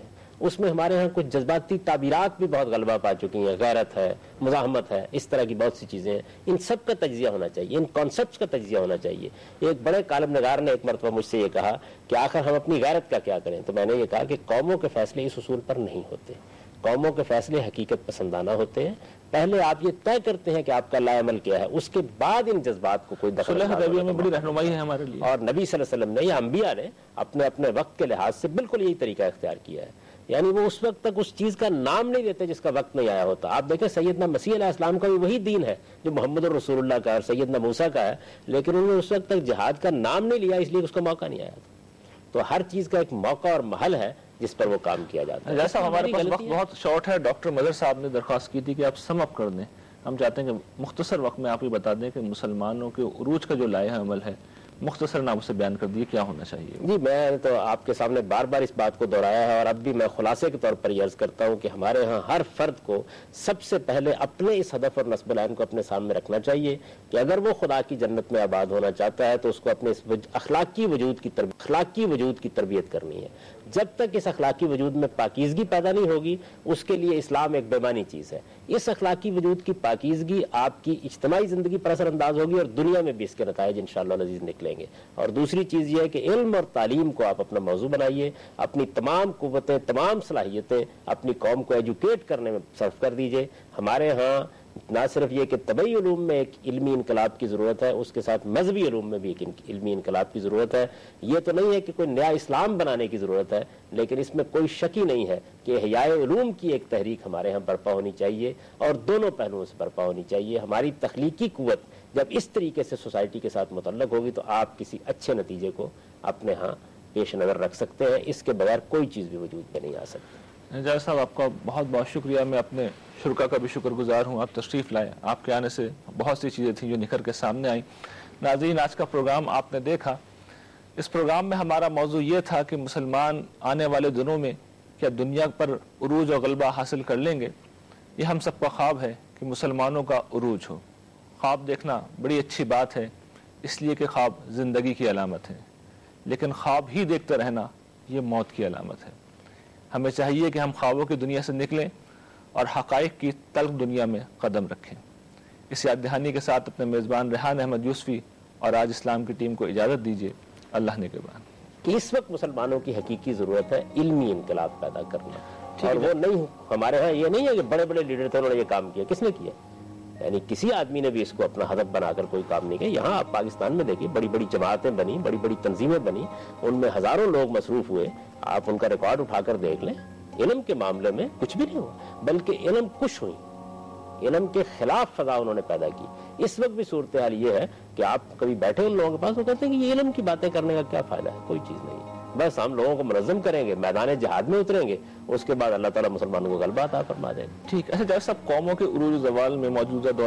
اس میں ہمارے ہاں کچھ جذباتی تعبیرات بھی بہت غلبہ پا چکی ہیں، غیرت ہے، مزاحمت ہے، اس طرح کی بہت سی چیزیں ہیں. ان سب کا تجزیہ ہونا چاہیے، ان کانسیپٹس کا تجزیہ ہونا چاہیے. ایک بڑے کالم نگار نے ایک مرتبہ مجھ سے یہ کہا کہ آخر ہم اپنی غیرت کا کیا کریں؟ تو میں نے یہ کہا کہ قوموں کے فیصلے اس اصول پر نہیں ہوتے. قوموں کے فیصلے حقیقت پسندانہ ہوتے ہیں. پہلے آپ یہ طے کرتے ہیں کہ آپ کا لا عمل کیا ہے، اس کے بعد ان جذبات کو کوئی دخل میں بڑی رہنمائی ہے ہمارے لیے. اور نبی صلی اللہ علیہ وسلم نے یا انبیاء نے اپنے اپنے وقت کے لحاظ سے بالکل یہی طریقہ اختیار کیا ہے. یعنی وہ اس وقت تک اس چیز کا نام نہیں دیتے جس کا وقت نہیں آیا ہوتا. آپ دیکھیں سیدنا مسیح علیہ السلام کا بھی وہی دین ہے جو محمد الرسول اللہ کا اور سیدنا موسیٰ کا ہے، لیکن انہوں نے اس وقت تک جہاد کا نام نہیں لیا، اس لیے اس کو موقع نہیں آیا تھا. تو ہر چیز کا ایک موقع اور محل ہے جس پر وہ کام کیا جاتا ہے. جیسا ہمارے پاس وقت بہت شارٹ ہے، ڈاکٹر مظہر صاحب نے درخواست کی تھی کہ آپ سم اپ کر دیں. ہم چاہتے ہیں کہ مختصر وقت میں آپ یہ بتا دیں کہ مسلمانوں کے عروج کا جو لائحہ عمل ہے مختصر نام سے بیان کر دیے، کیا ہونا چاہیے. جی میں نے تو آپ کے سامنے بار بار اس بات کو دہرایا ہے، اور اب بھی میں خلاصے کے طور پر یہ عرض کرتا ہوں کہ ہمارے ہاں ہر فرد کو سب سے پہلے اپنے اس ہدف اور نصب العین کو اپنے سامنے رکھنا چاہیے کہ اگر وہ خدا کی جنت میں آباد ہونا چاہتا ہے تو اس کو اپنے اس اخلاقی وجود کی تربیت کرنی ہے. جب تک اس اخلاقی وجود میں پاکیزگی پیدا نہیں ہوگی اس کے لیے اسلام ایک بیمانی چیز ہے. اس اخلاقی وجود کی پاکیزگی آپ کی اجتماعی زندگی پر اثر انداز ہوگی اور دنیا میں بھی اس کے نتائج انشاءاللہ العزیز نکلیں گے. اور دوسری چیز یہ ہے کہ علم اور تعلیم کو آپ اپنا موضوع بنائیے، اپنی تمام قوتیں، تمام صلاحیتیں اپنی قوم کو ایجوکیٹ کرنے میں صرف کر دیجئے. ہمارے ہاں نہ صرف یہ کہ طبعی علوم میں ایک علمی انقلاب کی ضرورت ہے، اس کے ساتھ مذہبی علوم میں بھی ایک علمی انقلاب کی ضرورت ہے. یہ تو نہیں ہے کہ کوئی نیا اسلام بنانے کی ضرورت ہے، لیکن اس میں کوئی شک ہی نہیں ہے کہ احیاء علوم کی ایک تحریک ہمارے ہاں برپا ہونی چاہیے اور دونوں پہلوؤں سے برپا ہونی چاہیے. ہماری تخلیقی قوت جب اس طریقے سے سوسائٹی کے ساتھ متعلق ہوگی تو آپ کسی اچھے نتیجے کو اپنے ہاں پیش نظر رکھ سکتے ہیں. اس کے بغیر کوئی چیز بھی وجود میں نہیں آ سکتی. جاوید صاحب آپ کا بہت بہت شکریہ. میں اپنے شرکا کا بھی شکر گزار ہوں، آپ تشریف لائے. آپ کے آنے سے بہت سی چیزیں تھیں جو نکھر کے سامنے آئیں. ناظرین آج کا پروگرام آپ نے دیکھا. اس پروگرام میں ہمارا موضوع یہ تھا کہ مسلمان آنے والے دنوں میں کیا دنیا پر عروج اور غلبہ حاصل کر لیں گے. یہ ہم سب کا خواب ہے کہ مسلمانوں کا عروج ہو. خواب دیکھنا بڑی اچھی بات ہے اس لیے کہ خواب زندگی کی علامت ہے، لیکن خواب ہی دیکھتے رہنا یہ موت کی علامت ہے. ہمیں چاہیے کہ ہم خوابوں کی دنیا سے نکلیں اور حقائق کی تلخ دنیا میں قدم رکھیں. اس یاد دہانی کے ساتھ اپنے میزبان ریحان احمد یوسفی اور آج اسلام کی ٹیم کو اجازت دیجیے. اللہ نے کے بعد اس وقت مسلمانوں کی حقیقی ضرورت ہے علمی انقلاب پیدا کرنا، اور وہ نہیں ہمارے ہاں یہ نہیں ہے کہ بڑے بڑے لیڈر تھے انہوں نے یہ کام کیا. کس نے کیا؟ یعنی کسی آدمی نے بھی اس کو اپنا ہدف بنا کر کوئی کام نہیں کیا. یہاں آپ پاکستان میں دیکھیے بڑی بڑی جماعتیں بنی، بڑی بڑی تنظیمیں بنی، ان میں ہزاروں لوگ مصروف ہوئے. آپ ان کا ریکارڈ اٹھا کر دیکھ لیں. علم کے معاملے میں کچھ بھی نہیں ہوا، بلکہ علم کش ہوئی، علم کے خلاف فضا انہوں نے پیدا کی. اس وقت بھی صورتحال یہ ہے کہ آپ کبھی بیٹھے ان لوگوں کے پاس وہ کہتے ہیں کہ یہ علم کی باتیں کرنے کا کیا فائدہ ہے؟ کوئی چیز نہیں. بس ہم لوگوں کو منظم کریں گے، میدان جہاد میں اتریں گے، اس کے بعد اللہ تعالیٰ مسلمانوں کو غلبہ عطا فرما دے گا. ٹھیک ہے. جیسا قوموں کے عروج و زوال میں موجودہ دور